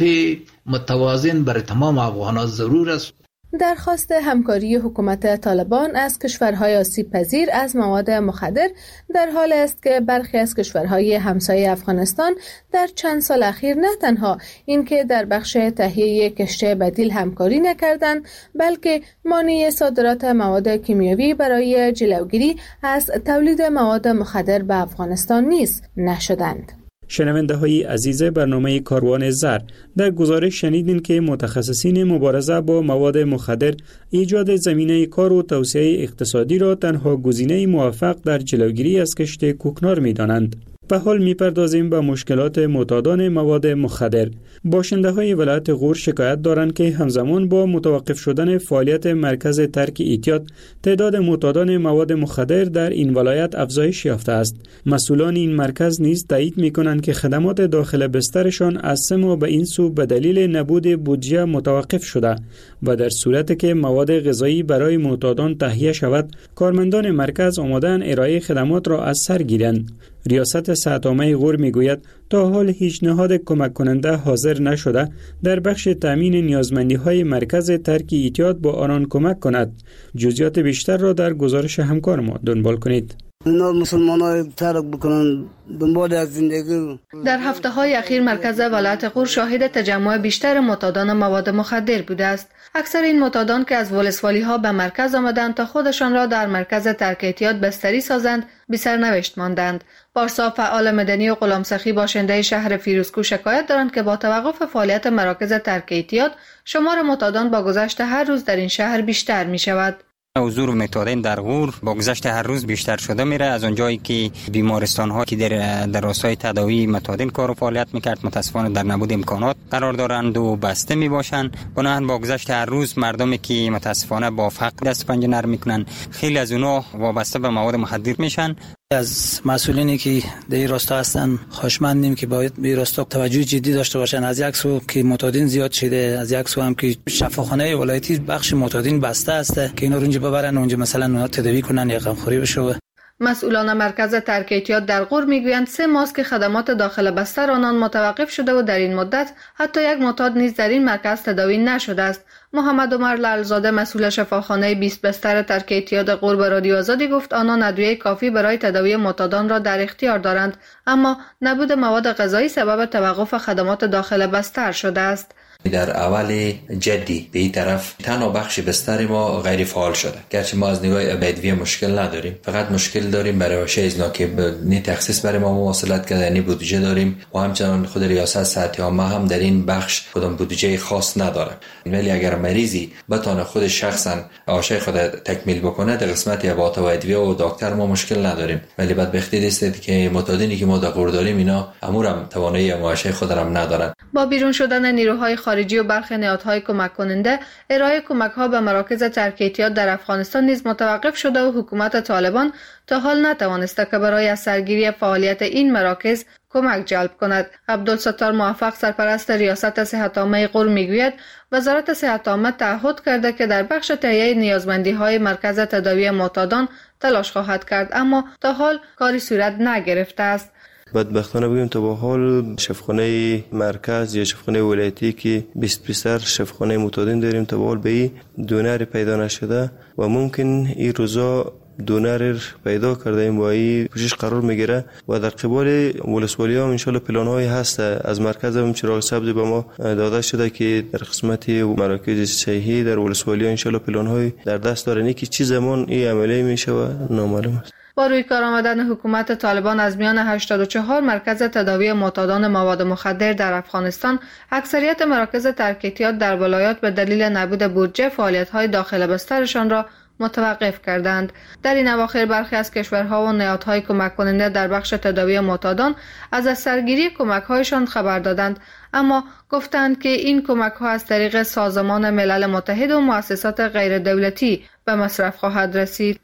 متوازن برای تمام افغانان ضرور است. درخواست همکاری حکومت طالبان از کشورهای آسیب پذیر از مواد مخدر در حال است که برخی از کشورهای همسایه افغانستان در چند سال اخیر نه تنها اینکه در بخش تهیه کشت بدیل همکاری نکردند، بلکه مانع صادرات مواد کیمیاوی برای جلوگیری از تولید مواد مخدر به افغانستان نیز نشدند. شنونده های عزیز برنامه کاروان زر، در گزارش شنیدین که متخصصین مبارزه با مواد مخدر ایجاد زمینه کار و توسعه اقتصادی را تنها گزینه موفق در جلوگیری از کشت کوکنار می دانند. و حال میپردازیم به مشکلات معتادان مواد مخدر. باشنده های ولایت غور شکایت دارند که همزمان با متوقف شدن فعالیت مرکز ترک اعتیاد، تعداد معتادان مواد مخدر در این ولایت افزایش یافته است. مسئولان این مرکز نیز تایید میکنند که خدمات داخل بسترشان از 3 ماه به این سو به دلیل نبود بودجه متوقف شده و در صورتی که مواد غذایی برای معتادان تهیه شود، کارمندان مرکز آماده‌اند ارائه خدمات را از سر گیرند. ریاست صحت‌عامه غور میگوید تا حال هیچ نهاد کمک کننده حاضر نشده در بخش تامین نیازمندی‌های مرکز ترک اعتیاد با آنان کمک کند. جزئیات بیشتر را در گزارش همکار ما دنبال کنید. مسلمان‌ها ترک بکنن دنبال از زندگی. در هفته‌های اخیر مرکز ولایت غور شاهد تجمع بیشتر معتادان مواد مخدر بوده است. اکثر این معتادان که از ولسوالی‌ها به مرکز آمدند تا خودشان را در مرکز ترک اعتیاد بستری سازند، بی سرنوشت ماندند. پارسا فعال مدنی و غلامسخی باشنده شهر فیروزکوه شکایت دارند که با توقف فعالیت مراکز ترک اعتیاد، شمار معتادان با گذشت هر روز در این شهر بیشتر می شود. حضور متادین در غور با گذشت هر روز بیشتر شده میره. از اونجایی که بیمارستان ها که در راستای تداوی متادین کار و فعالیت میکرد متاسفانه در نبود امکانات قرار دارند و بسته میباشند. بنابراین با گذشت هر روز مردمی که متاسفانه با فقر دست پنجه نرم میکنن خیلی از اونها وابسته به مواد مخدر میشن. از مسئولینی که در این راستا هستن خوشمندیم که باید به راستا توجه جدی داشته باشن. از یک سو که متادین زیاد شده، از یک سو هم که شفاخانه ولایتی بخش متادین بسته است که اینا رو اونجا ببرن، اونجا مثلا اونا تداوی کنن یا غمخوری بشه. مسئولان مرکز ترک اعتیاد در غور میگویند 3 ماه که خدمات داخل بستر آنان متوقف شده و در این مدت حتی یک معتاد نیز در این مرکز تداوی نشده است. محمد عمر لعلزاده مسئول شفاخانه 20 بستر ترک اعتیاد غور به رادیو آزادی گفت آنان ادویه کافی برای تداوی معتادان را در اختیار دارند، اما نبود مواد غذایی سبب توقف خدمات داخل بستر شده است. در اول جدی به این طرف تنها بخش بستر ما غیر فعال شده، گرچه ما از نگاه ابدیه مشکل نداریم، فقط مشکل داریم برای ازنا که نه تخصیص برای ما مواصلت کرده نه بودجه داریم و همچنان خود ریاست صحت عامه هم در این بخش کدام بودجه خاص نداره. ولی اگر مریضی بتونه خود شخصا آشای خود تکمیل بکنه در قسمت اباحت و ادویه و دکتر ما مشکل نداریم، ولی بدبختی است که معتادینی که ما در غور داریم اینا امورم توانایی معاشه خود هم ندارن. با بیرون شدن نیروهای خارجی و برخی نهادهای کمک کننده، ارائه کمک‌ها به مراکز ترک اعتیاد در افغانستان نیز متوقف شده و حکومت طالبان تا حال نتوانسته که برای از سرگیری فعالیت این مراکز کمک جلب کند. عبدالستار موفق سرپرست ریاست صحت عامه غور میگوید وزارت صحت عامه تعهد کرده که در بخش تهیه نیازمندی‌های مرکز تداوی معتادان تلاش خواهد کرد، اما تا حال کاری صورت نگرفته است. بدبختانه بگیم تا به حال شفاخانه مرکز یا شفاخانه ولایتی که 20 بستر شفاخانه معتادین داریم تا به حال به این دونر پیدا نشده و ممکن این روزا دونر پیدا کرده این با این کوشش قرار میگیره و در قبال ولسوالی هم انشالله پلان های هست. از مرکز هم چراغ سبز به ما داده شده که در قسمت مراکز صحی در ولسوالی انشالله پلان های در دست دارن که چی زمان این عملی میشه و نامعلوم است. با روی کار آمدن حکومت طالبان از میان 84 مرکز تداوی معتادان مواد مخدر در افغانستان، اکثریت مراکز ترک اعتیاد در ولایات به دلیل نبود بودجه فعالیت‌های داخل بسترشان را متوقف کردند. در این اواخر برخی از کشورها و نهادهای کمک کننده در بخش تداوی معتادان از سرگیری کمک‌هایشان خبر دادند، اما گفتند که این کمک‌ها از طریق سازمان ملل متحد و مؤسسات غیر دولتی به مصرف خواهد رسید.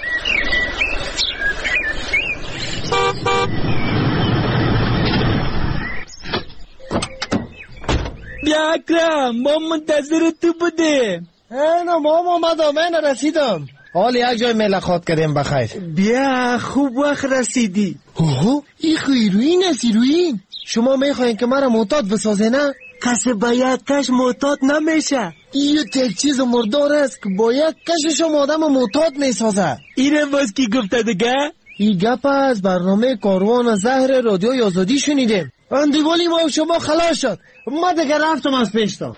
بیا اکرم، ما منتظر تو بودیم. اینا ما من رسیدم. حال یک جای ملاقات کردیم بخیر. بیا خوب وقت رسیدی. اوه این خیروین است ایروین. شما میخواین که مرا معتاد بسازه نه؟ کسی با یک کش معتاد نمیشه. این یک چیز مردار است که با یک کش شما آدم معتاد میسازه. اینم باز کی گفته دیگه؟ این گپ از برنامه کاروان زهر رادیو آزادی شنیدیم. اندیوالی ما و شما خلاص شد. ما دیگه رفتم از پیشتا.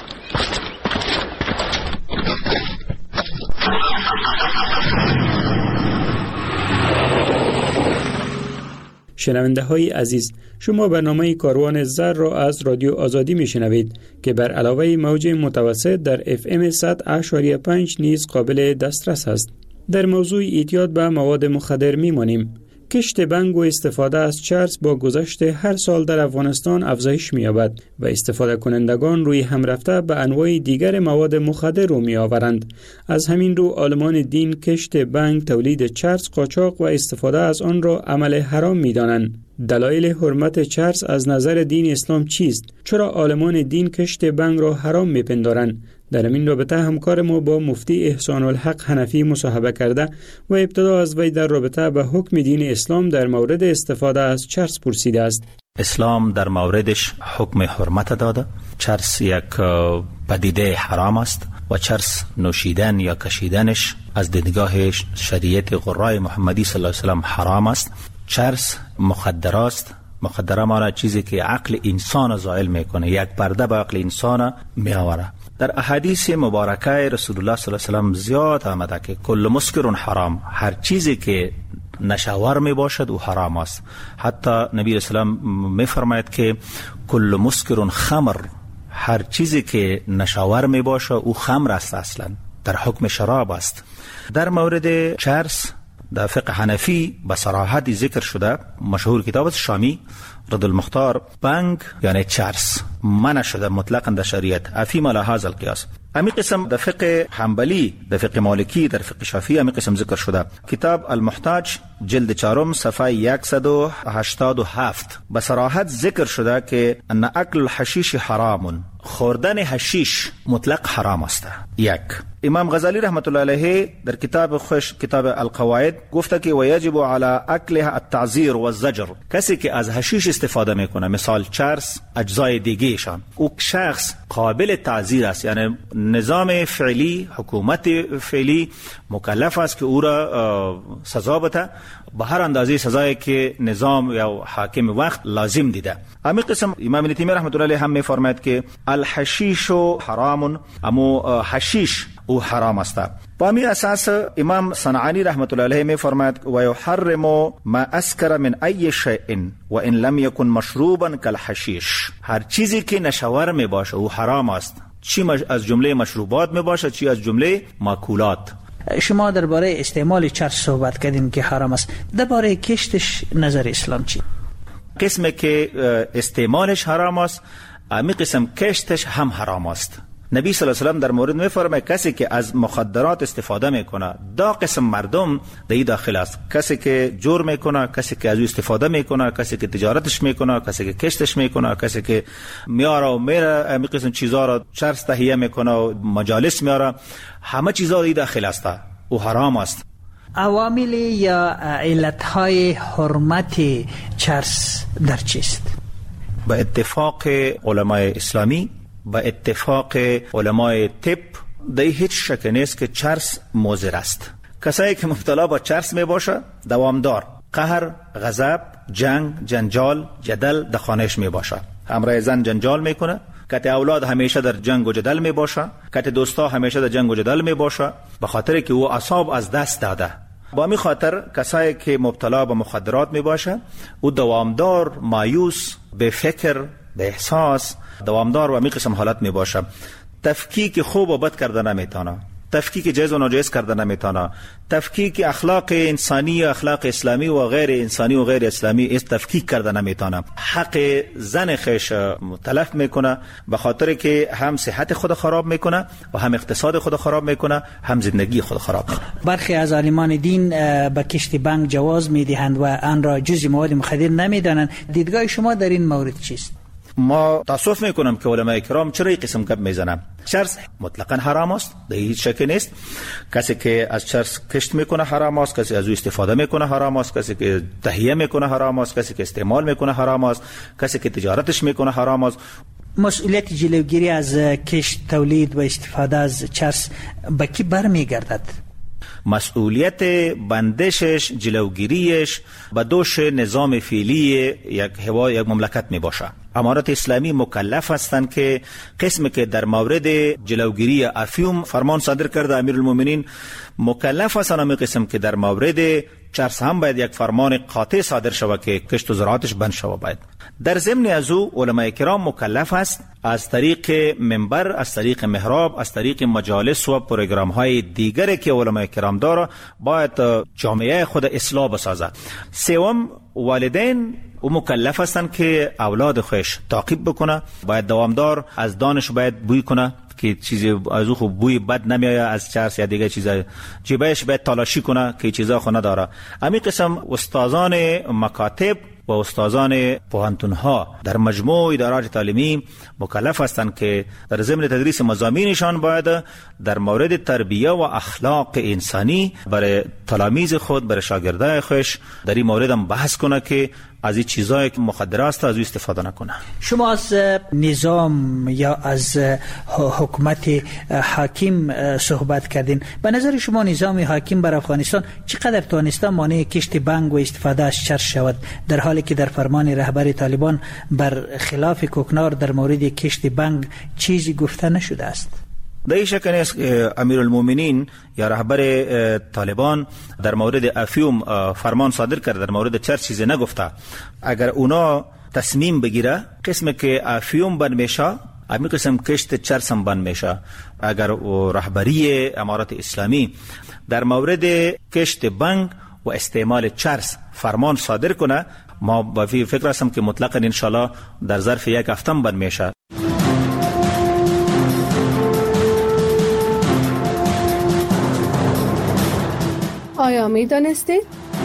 شنونده های عزیز، شما برنامه کاروان زر را از رادیو آزادی می شنوید که بر علاوه موج متوسط در FM 100.5 نیز قابل دسترس است. در موضوع اعتیاد به مواد مخدر می مانیم. کشت بنگ و استفاده از چرس با گذشت هر سال در افغانستان افزایش می‌یابد و استفاده کنندگان روی هم رفته به انواع دیگر مواد مخدر رو می‌آورند. از همین رو عالمان دین کشت بنگ، تولید چرس، قاچاق و استفاده از آن را عمل حرام می‌دانند. دلایل حرمت چرس از نظر دین اسلام چیست؟ چرا عالمان دین کشت بنگ را حرام می‌پندارند؟ در این رابطه همکار ما با مفتی احسان الحق حنفی مصاحبه کرده و ابتدا از وی در رابطه به حکم دین اسلام در مورد استفاده از چرس پرسیده است. اسلام در موردش حکم حرمت داده. چرس یک پدیده حرام است و چرس نوشیدن یا کشیدنش از دیدگاه شریعت قرای محمدی صلی الله علیه و سلم حرام است. چرس مخدر است. مخدره مانا چیزی که عقل انسان زائل میکنه، یک پرده به عقل انسان میآوره. در احادیث مبارکه رسول الله صلی الله علیه و سلم زیاد آمده که کل مسکر حرام، هر چیزی که نشاور می باشد او حرام است. حتی نبی اسلام می فرماید که کل مسکر خمر، هر چیزی که نشاور می باشد او خمر است اصلا. در حکم شراب است. در مورد چرس در فقه حنفی به صراحت ذکر شده، مشهور کتاب شامی رد المختار، بنگ یعنی چرس منع شده مطلقا در شریعت، افیم علی هذا القیاس. امی قسم در فقه حنبلی، در فقه مالکی، در فقه شافعی امی قسم ذکر شده. کتاب المحتاج جلد 4 صفحه 187 به صراحت ذکر شده که ان اکل الحشیش حرام، خوردن حشیش مطلق حرام است. یک امام غزالی رحمت الله علیه در کتاب خوش کتاب القواعد گفته که ویجب علی اکلها التعزیر والزجر، کسی که از حشیش استفاده میکنه مثال چرس اجزای دیگهشان، او شخص قابل تعزیر است، یعنی نظام فعلی حکومت فعلی مکلف است که او را سزا بده به هر اندازه سزایی که نظام یا حاکم وقت لازم دیده. همین قسم امام ابن تیمیه رحمت الله علیه هم میفرماید که الحشیش حرام، اما حشیش او حرام است. با همین اساس امام صنعانی رحمت الله علیه میفرماید و یحرم ما اسکر من ای شیء و ان لم یکن مشروبا کالحشیش، هر چیزی که نشوار می باشه او حرام است، چی از جمله مشروبات می باشه چی از جمله ماکولات. شما درباره استعمال چرس صحبت کردین که حرام است، درباره کشتش نظر اسلام چی؟ قسم که استعمالش حرام است، امی قسم کشتش هم حرام است. نبی صلی الله علیه و سلم در مورد میفرماید کسی که از مخدرات استفاده میکنه دا قسم مردم در این داخل است، کسی که جور میکنه، کسی که از او استفاده میکنه، کسی که تجارتش میکنه، کسی که کشتش میکنه، کسی که میاره و میره همین قسم چیزا را چرس تهیه میکنه و مجالس میاره، همه چیزا در این داخل است، او حرام است. عوامل یا علتهای حرمت چرس در چیست؟ با اتفاق علمای اسلامی، با اتفاق علمای طب، در هیچ شک نیست که چرس مضر است. کسایی که مبتلا با چرس می باشه دوامدار قهر، غضب، جنگ، جنجال، جدل در خانهش می باشه. همراه زن جنجال میکنه، کت اولاد همیشه در جنگ و جدل می باشه، کت دوستا همیشه در جنگ و جدل می باشه، به خاطر که او اعصاب از دست داده. با می خاطر کسایی که مبتلا به مخدرات می باشه او دوامدار مایوس، به فکر، به احساس، دوامدار و می قسم حالت می باشه. تفکیک خوب و بد کرده نمیتونه، تفکیک جایز و ناجایز کرده نمیتونه، تفکیک اخلاق انسانی و اخلاق اسلامی و غیر انسانی و غیر اسلامی است تفکیک کرده نمیتونه. حق زن خیش تلف میکنه به خاطر که هم صحت خود خراب میکنه و هم اقتصاد خود خراب میکنه، هم زندگی خود خراب میکنه. برخی از عالمان دین به کشت بنگ جواز میدهند و آن را جزء مواد مخدر نمیدانند. دیدگاه شما در این مورد چیست؟ ما تاسف میکنم که علماء کرام چرا این قسم گپ میزنن. چرس مطلقا حرام است، در هیچ شک نیست. کسی که از چرس کشت میکنه حرام است، کسی از او استفاده میکنه حرام است، کسی که تهیه میکنه حرام است، کسی که استعمال میکنه حرام است، کسی که تجارتش میکنه حرام است. مسئولیت جلوگیری از کشت، تولید و استفاده از چرس به کی برمیگردد؟ مسئولیت بندشش، جلوگیریش به دوش نظام فعلی یک مملکت می باشه. امارات اسلامی مکلف هستند که قسم که در مورد جلوگیری افیون فرمان صادر کرده امیرالمومنین، مکلف هستند همین قسم که در مورد چرس هم باید یک فرمان قاطع صادر شود که کشت و زراعتش بند شود. باید در ضمن از او علماء کرام مکلف است از طریق منبر، از طریق محراب، از طریق مجالس و پروگرام های دیگری که علماء کرام داره باید جامعه خود اصلاح بسازد. سوم، والدین و مکلف هستند که اولاد خودش تعقیب بکنه، باید دوامدار از دانش باید بوی کنه که چیزی از او خوب بوی بد نمیآید از چرس یا دیگه چیزا، جیبش باید تلاشی کنه که چیزا خو نداره. همین قسم استادان مکاتب و استادان پوهنتون‌ها در مجموع ادارات تعلیمی مکلف هستند که در ضمن تدریس مضامینشان باید در مورد تربیه و اخلاق انسانی برای تلامید خود، برای شاگردای خودش در این مورد هم بحث کنه که از این چیزایی که مخدر است از او استفاده نکنه. شما از نظام یا از حکومت حاکم صحبت کردین. به نظر شما نظام حاکم بر افغانستان چقدر توانسته مانع کشت بنگ و استفاده از چرس شود، در حالی که در فرمان رهبر طالبان بر خلاف کوکنار در مورد کشت بنگ چیزی گفته نشده است؟ در این شک نیست امیرالمومنین یا رهبر طالبان در مورد افیون فرمان صادر کرد، در مورد چرس چیزی نگفته. اگر اونا تصمیم بگیره قسم که افیون بند میشه همین قسم کشت چرس هم بند میشه. اگر رهبری امارات اسلامی در مورد کشت بنگ و استعمال چرس فرمان صادر کنه، ما با فکر هستم که مطلقاً انشالله در ظرف یک هفته بند میشه. آیا می دانستید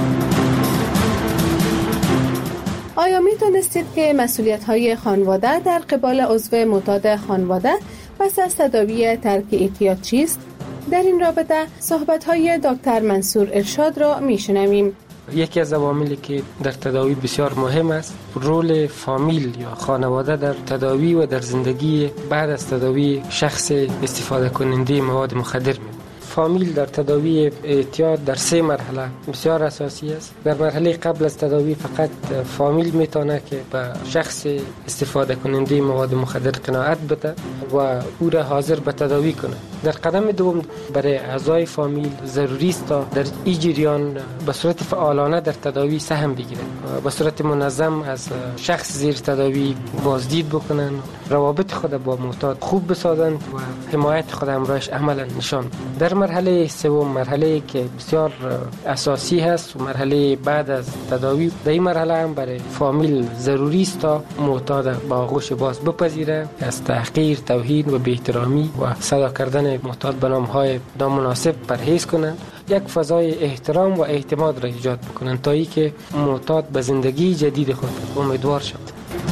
که مسئولیت‌های خانواده در قبال عضو معتاد خانواده پس از تداوی ترک اعتیاد چیست؟ در این رابطه صحبت‌های دکتر منصور ارشاد را می‌شنویم. یکی از عواملی که در تداوی بسیار مهم است، رول فامیل یا خانواده در تداوی و در زندگی بعد از تداوی شخص استفاده کننده مواد مخدر می. فامیل در تداوی اعتیاد در 3 مرحله بسیار اساسی است. در مرحله قبل از تداوی فقط فامیل میتونه که به شخص استفاده کننده مواد مخدر قناعت بده و او را حاضر به تداوی کنه. در قدم دوم برای اعضای فامیل ضروری است تا در این جریان به صورت فعالانه در تداوی سهم بگیرند، به صورت منظم از شخص زیر تداوی بازدید بکنن، روابط خود با معتاد خوب بسازند و حمایت خود همراهش عملا نشان. در مرحله سوم، مرحله که بسیار اساسی هست و مرحله بعد از تداوی، در این مرحله هم برای فامیل ضروری است تا معتاد با آغوش باز بپذیره، از تحقیر، توهین و بی‌احترامی و صدا کردن معتاد به نام‌های نامناسب پرهیز کنند. یک فضای احترام و اعتماد را ایجاد بکنند تا اینکه معتاد به زندگی جدید خود امیدوار شود.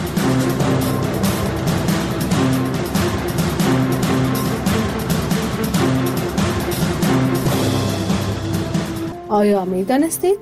آیا می دانستید؟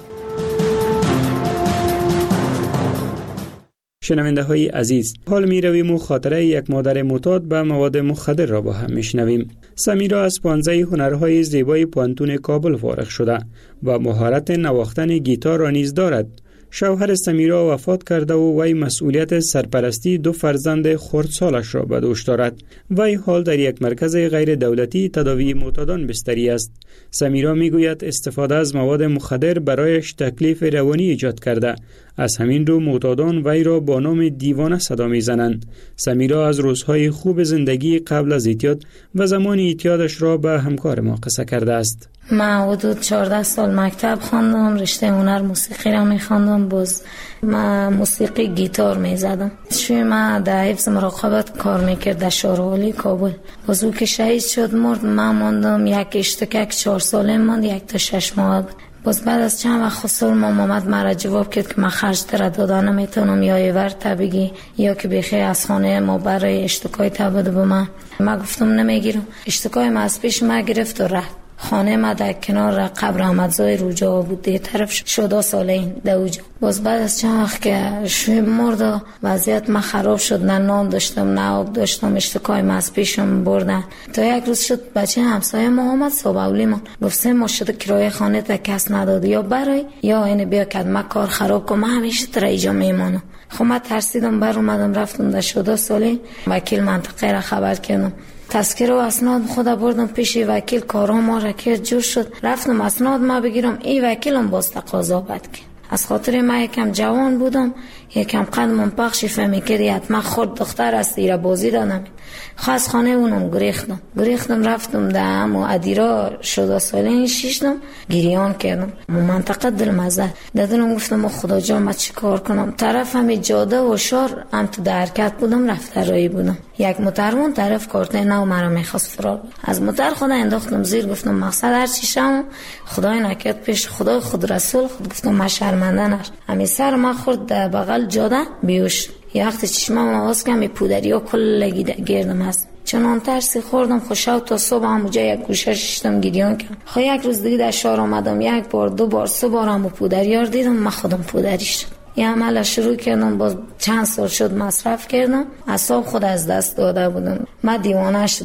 شنونده های عزیز، حال می رویم و خاطره یک مادر معتاد به مواد مخدر را با هم می شنویم. سمیرا از 15 هنرهای زیبای پانتون کابل فارغ شده و مهارت نواختن گیتار را نیز دارد. شوهر سمیرا وفات کرده و وی مسئولیت سرپرستی 2 فرزند خردسالش را به دوش دارد. وی حال در یک مرکز غیر دولتی تداوی معتادان بستری است. سمیرا میگوید استفاده از مواد مخدر برایش تکلیف روانی ایجاد کرده. از همین رو معتادان وی را با نام دیوانه صدا میزنند. سمیرا از روزهای خوب زندگی قبل از اعتیاد و زمان اعتیادش را به همکار ما قصه کرده است. من حدود 14 سال مکتب خواندم، رشته هنر موسیقی را میخواندم، باز من موسیقی گیتار میزدم. شوی من در حفظ مراقبت کار میکرد در شاروالی کابل. باز او که شهید شد مرد، من ماندم یک اشتکک 4 ساله ماند، 1 تا 6 ماه بود. باز بعد از چند وقت خسر محمد مرا جواب کرد که من خرج تر دادن نمیتونم، یا ایور تبگی یا که بخیر از خانه ما برای اشتکای تبده به من گفتم نمیگیرم. اشتکای ما از پیش ما گرفت و رفت. خانه ما در کنار قبر احمدزای روجا بود، ده طرف شده ساله این دوجا. باز بعد از چند وقت که شوی مرد وضعیت ما خراب شد، نه نان داشتم نه آب داشتم، اشتکای ما از پیشم بردن. تا یک روز شد بچه همسایه ما آمد صبحولی من گفت 3 ماه شده کرایه خانه تا کس نداد، یا برای یا این بیا که ما کار خراب کنم، من همیشه تر اینجا میمونم. خب من ترسیدم، بر اومدم رفتم در شده ساله وکیل منطقه را خبر کردم. تذکره و اسناد خدا بردم پیش وکیل، کارام ما را کرد جور شد. رفتم اسناد ما بگیرم، این وکیلم باز تقاضا بد کرد. از خاطر من یکم جوان بودم، یکم قدمم پخشی فهمی کردی حتما خود دختر است، ایره بازی دادم. خواست خانه اونم گریختم رفتم دم و ادیرا شده ساله شیشتم گریان کردم. منطقه دل مزد دادم، گفتم خدا جان من چی کار کنم. طرف همی جاده و شار هم تو در حرکت بودم، رفته رایی بودم. یک موتروان طرف کارت نو مرا میخواست فرار. از موتر خدا انداختم زیر، گفتم مقصد هر چی شم خدای نکرد پیش خدا خود رسول خود. گفتم من شرمنده نش. همی سر ما خورد در بغل جاده بیوش. یه وقت چشمم آواز کم پودری ها کل گردم هست. چنان ترسی خوردم، خوشاو تا صبح همونجا یک گوشه ششتم گریان کردم. خب یک روز دیگه در شهر آمدم، 1 بار 2 بار 3 بار هم پودریار دیدم، من خودم پودری شد. یه عمل شروع کردم، باز چند سال شد مصرف کردم، اعصاب خود از دست داده بودم. من دیوانه شدم.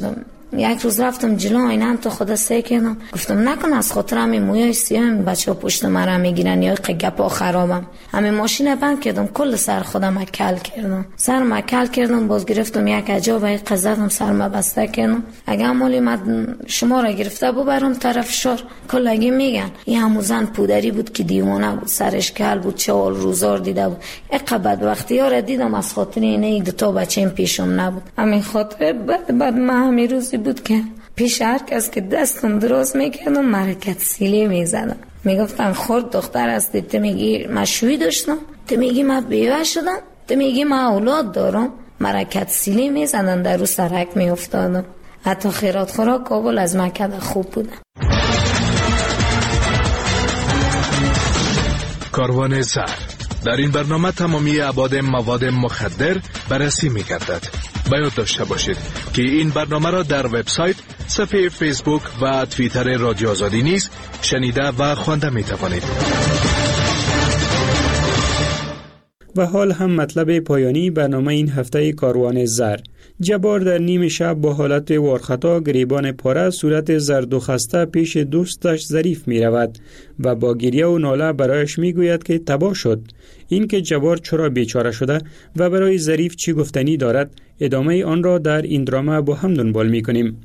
یک روز رفتم جلو آینه تو خدا سه کردم، گفتم نکن از خاطر همین مویای سیاه بچه‌ها پشت مرا میگیرن یا گپا خرابم. همین ماشین بند کردم، کل سر خودم کل کردم، سرم کل کردم، باز گرفتم یک عجاب قزدم سرم بسته کردم. اگه مالی من شما را گرفته ببرم طرف شار، کل اگه میگن این همون زن پودری بود که دیوانه بود، سرش کل بود، چهار روزار دیده بود. اقباد وقتی ها را دیدم از خاطر اینه یک دو تا بچه پیشم نبود. همین خاطر بعد من همین روزی بود که پیش هر کس که دستم دراز میکردم مرکت سیلی میزدم، میگفتن خورد دختر هستی، تو میگی من شوی داشتم، تو میگی من بیوه شدم، تو میگی من اولاد دارم، مرکت سیلی میزدن، در رو سرک میافتادم. حتی خیرات خورا کابل از مکه خوب بودم. کاروان زر در این برنامه تمامی ابعاد مواد مخدر بررسی می‌گردد. باید داشته باشید که این برنامه را در وبسایت، صفحه فیسبوک و توییتر رادیو آزادی نیز شنیده و خوانده می‌توانید. و حال هم مطلب پایانی برنامه این هفته کاروان زر. جبار در نیم شب با حالت وارخطا گریبان پاره صورت زرد و خسته پیش دوستش ظریف می رود و با گریه و ناله برایش می گوید که تباه شد. این که جبار چرا بیچاره شده و برای ظریف چی گفتنی دارد، ادامه آن را در این درامه با هم دنبال می کنیم.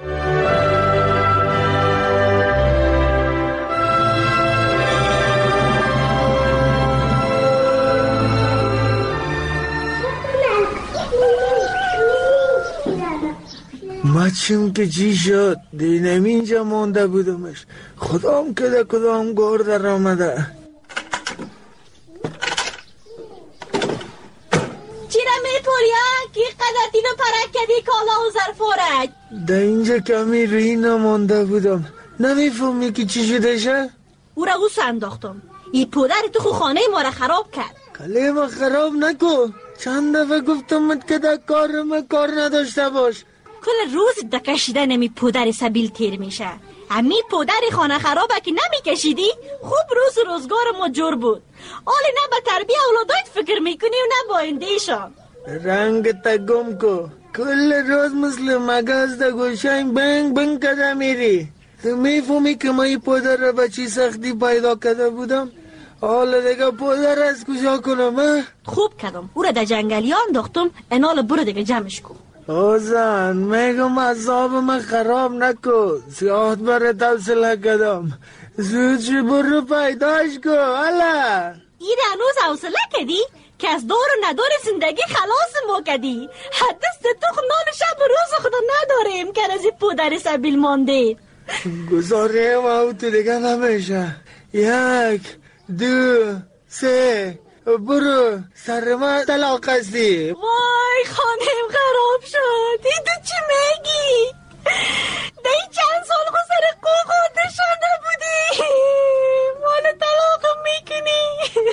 مچم که چی شد دینم اینجا مونده بودمش، خدام کده کدام گور در آمده. چیره میپوریا که قدر دینو پرک کدی کالا و ظرفورک ده اینجا کمی روی نمونده بودم، نمیفهمی که چی شده شه؟ او را او سنداختم، ای پودر تو خو خانه ما را خراب کرد. کلی ما خراب نکن، چند دفعه گفتم که ده کار نداشته باش. کل روز دکشیده نمی پودر سبیل تیر میشه. امی پودر خانه خرابه که نمیکشیدی خوب روزگار ما جور بود. حالی نه به تربیه اولادایت فکر میکنی و نه با ایندیشان. رنگ تا گم کو، کل روز مثل مگاز دا گوشنگ بنگ کده میری. تو میفهمی که ما ای پودر را به چی سختی پیدا کده بودم؟ حالا دیگه پودر از کجا کنم؟ خوب کدم، او را در جنگلی انداختم، انال برو دیگه جمعش کن. اوزن میگم عذاب من خراب نکن، سیاحت برای توصله کدم، زود برو پیداش کن. حالا این هنوز حوصله کدی که از دور و ندور زندگی خلاص ما کدی. حدست تو خنال شب و روز خدا نداریم که از این پودر سبیل مانده. گذاره ما تو دیگه نمیشه. 1 2 3 برو سر من طلاق هستی. وای خانم خراب شد. این تو چی میگی؟ دی چند سال خود سر قوقاته شده بودی، مال طلاقم میکنی.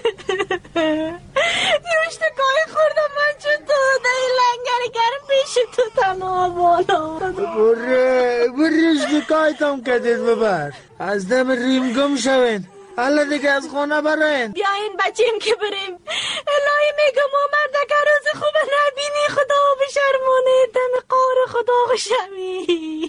دیوشتکای خوردم من چطور دی لنگر گرم پیش تو تنها بالا. برو اشتکایتم کدید ببر، از دم ریم گم شوین. حالا دیگه از خونه برین. بیاین بچیم که بریم. الهی میگم مرد که روز خوب نبینی خدا بشرمونه، دم قار خدا بشمی.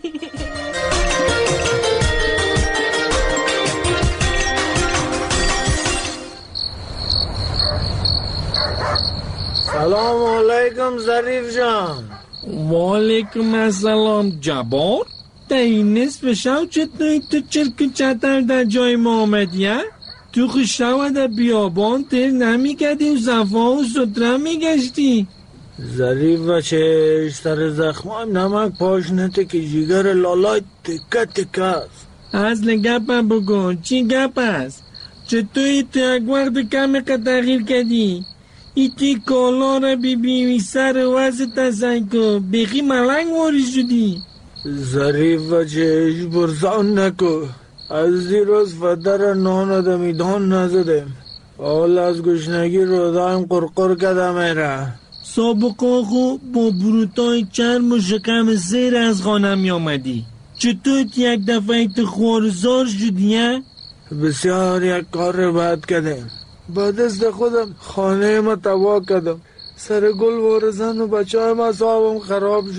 سلام علیکم ظریف جان. و علیکم السلام جبار. در این نصف شب چطوری تو چرک چتر در جای ما آمدی؟ تو خوشتاو در بیابان تیر نمیکردی و صفا و ستره میگشتی؟ ظریف بچه سر زخمایم نمک پاشنته که جیگر لالای تکه تکه است. اصل گپ بگو، چی گپ است؟ چطوری تو یک وقت کمی تغییر کردی؟ ایتی کالا را بی سر وزت تسنکو بخی ملنگ واری شدی. ظریف بچه برزان نکو، از دیروز فدر نان دمیدان نزدیم، حال از گشنگی رو دایم قرقر کده میره. سابقا خو با بروتای چرم و شکم زیر از خانه می آمدی، چطور یک دفعه تو خوارزار شدی؟ بسیار یک کار بد کردیم، با دست خودم خانه ما تباه کردم، سر گل وارزن و بچه های ما صاحبم خراب شد.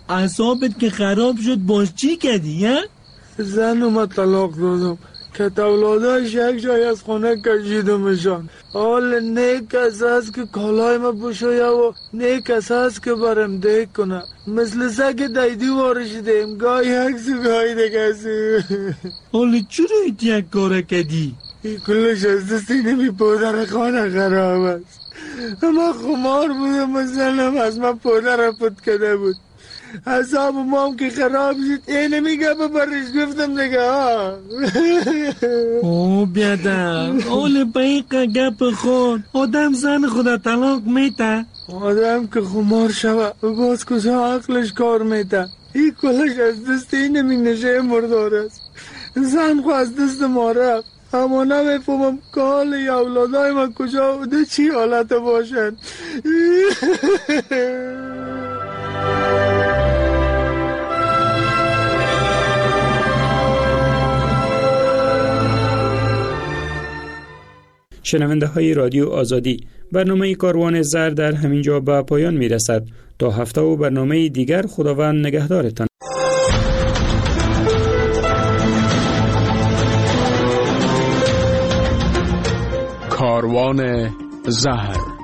اعصابت که خراب شد باز چی کردی ها؟ زنم طلاق دادم که اولاداش یک جای از خونه کشیدمشان. حال نیک کس هست که کالای ما بشویه و نیک کس هست که برم دیک کنه. مثل سگ دیدی وارشیدیم، گاهی یکسو گاهی دکسی. حال چرا ایت یک کاره کدی؟ این کلش از دستی نمی پدر خانه خراب است. اما خمار بودم و زنم از من پدر پد کده بود. حساب مام که خراب شد اینه میگه برش گفتم دیگه ها. او بیادم اول بایقه گپ خود آدم زن خدا طلاق میته. آدم که خمار شوه باز کجا عقلش کار میته. این کلش از دست اینه می نشه مردار است. زن خو از دست ما رفت اما نمیفهمم که حال اولادای من کجا بوده چی حالت باشن. شنونده های رادیو آزادی، برنامه کاروان زر در همین جا به پایان می رسد. تا هفته و برنامه دیگر خداوند نگهدارتان. کاروان زهر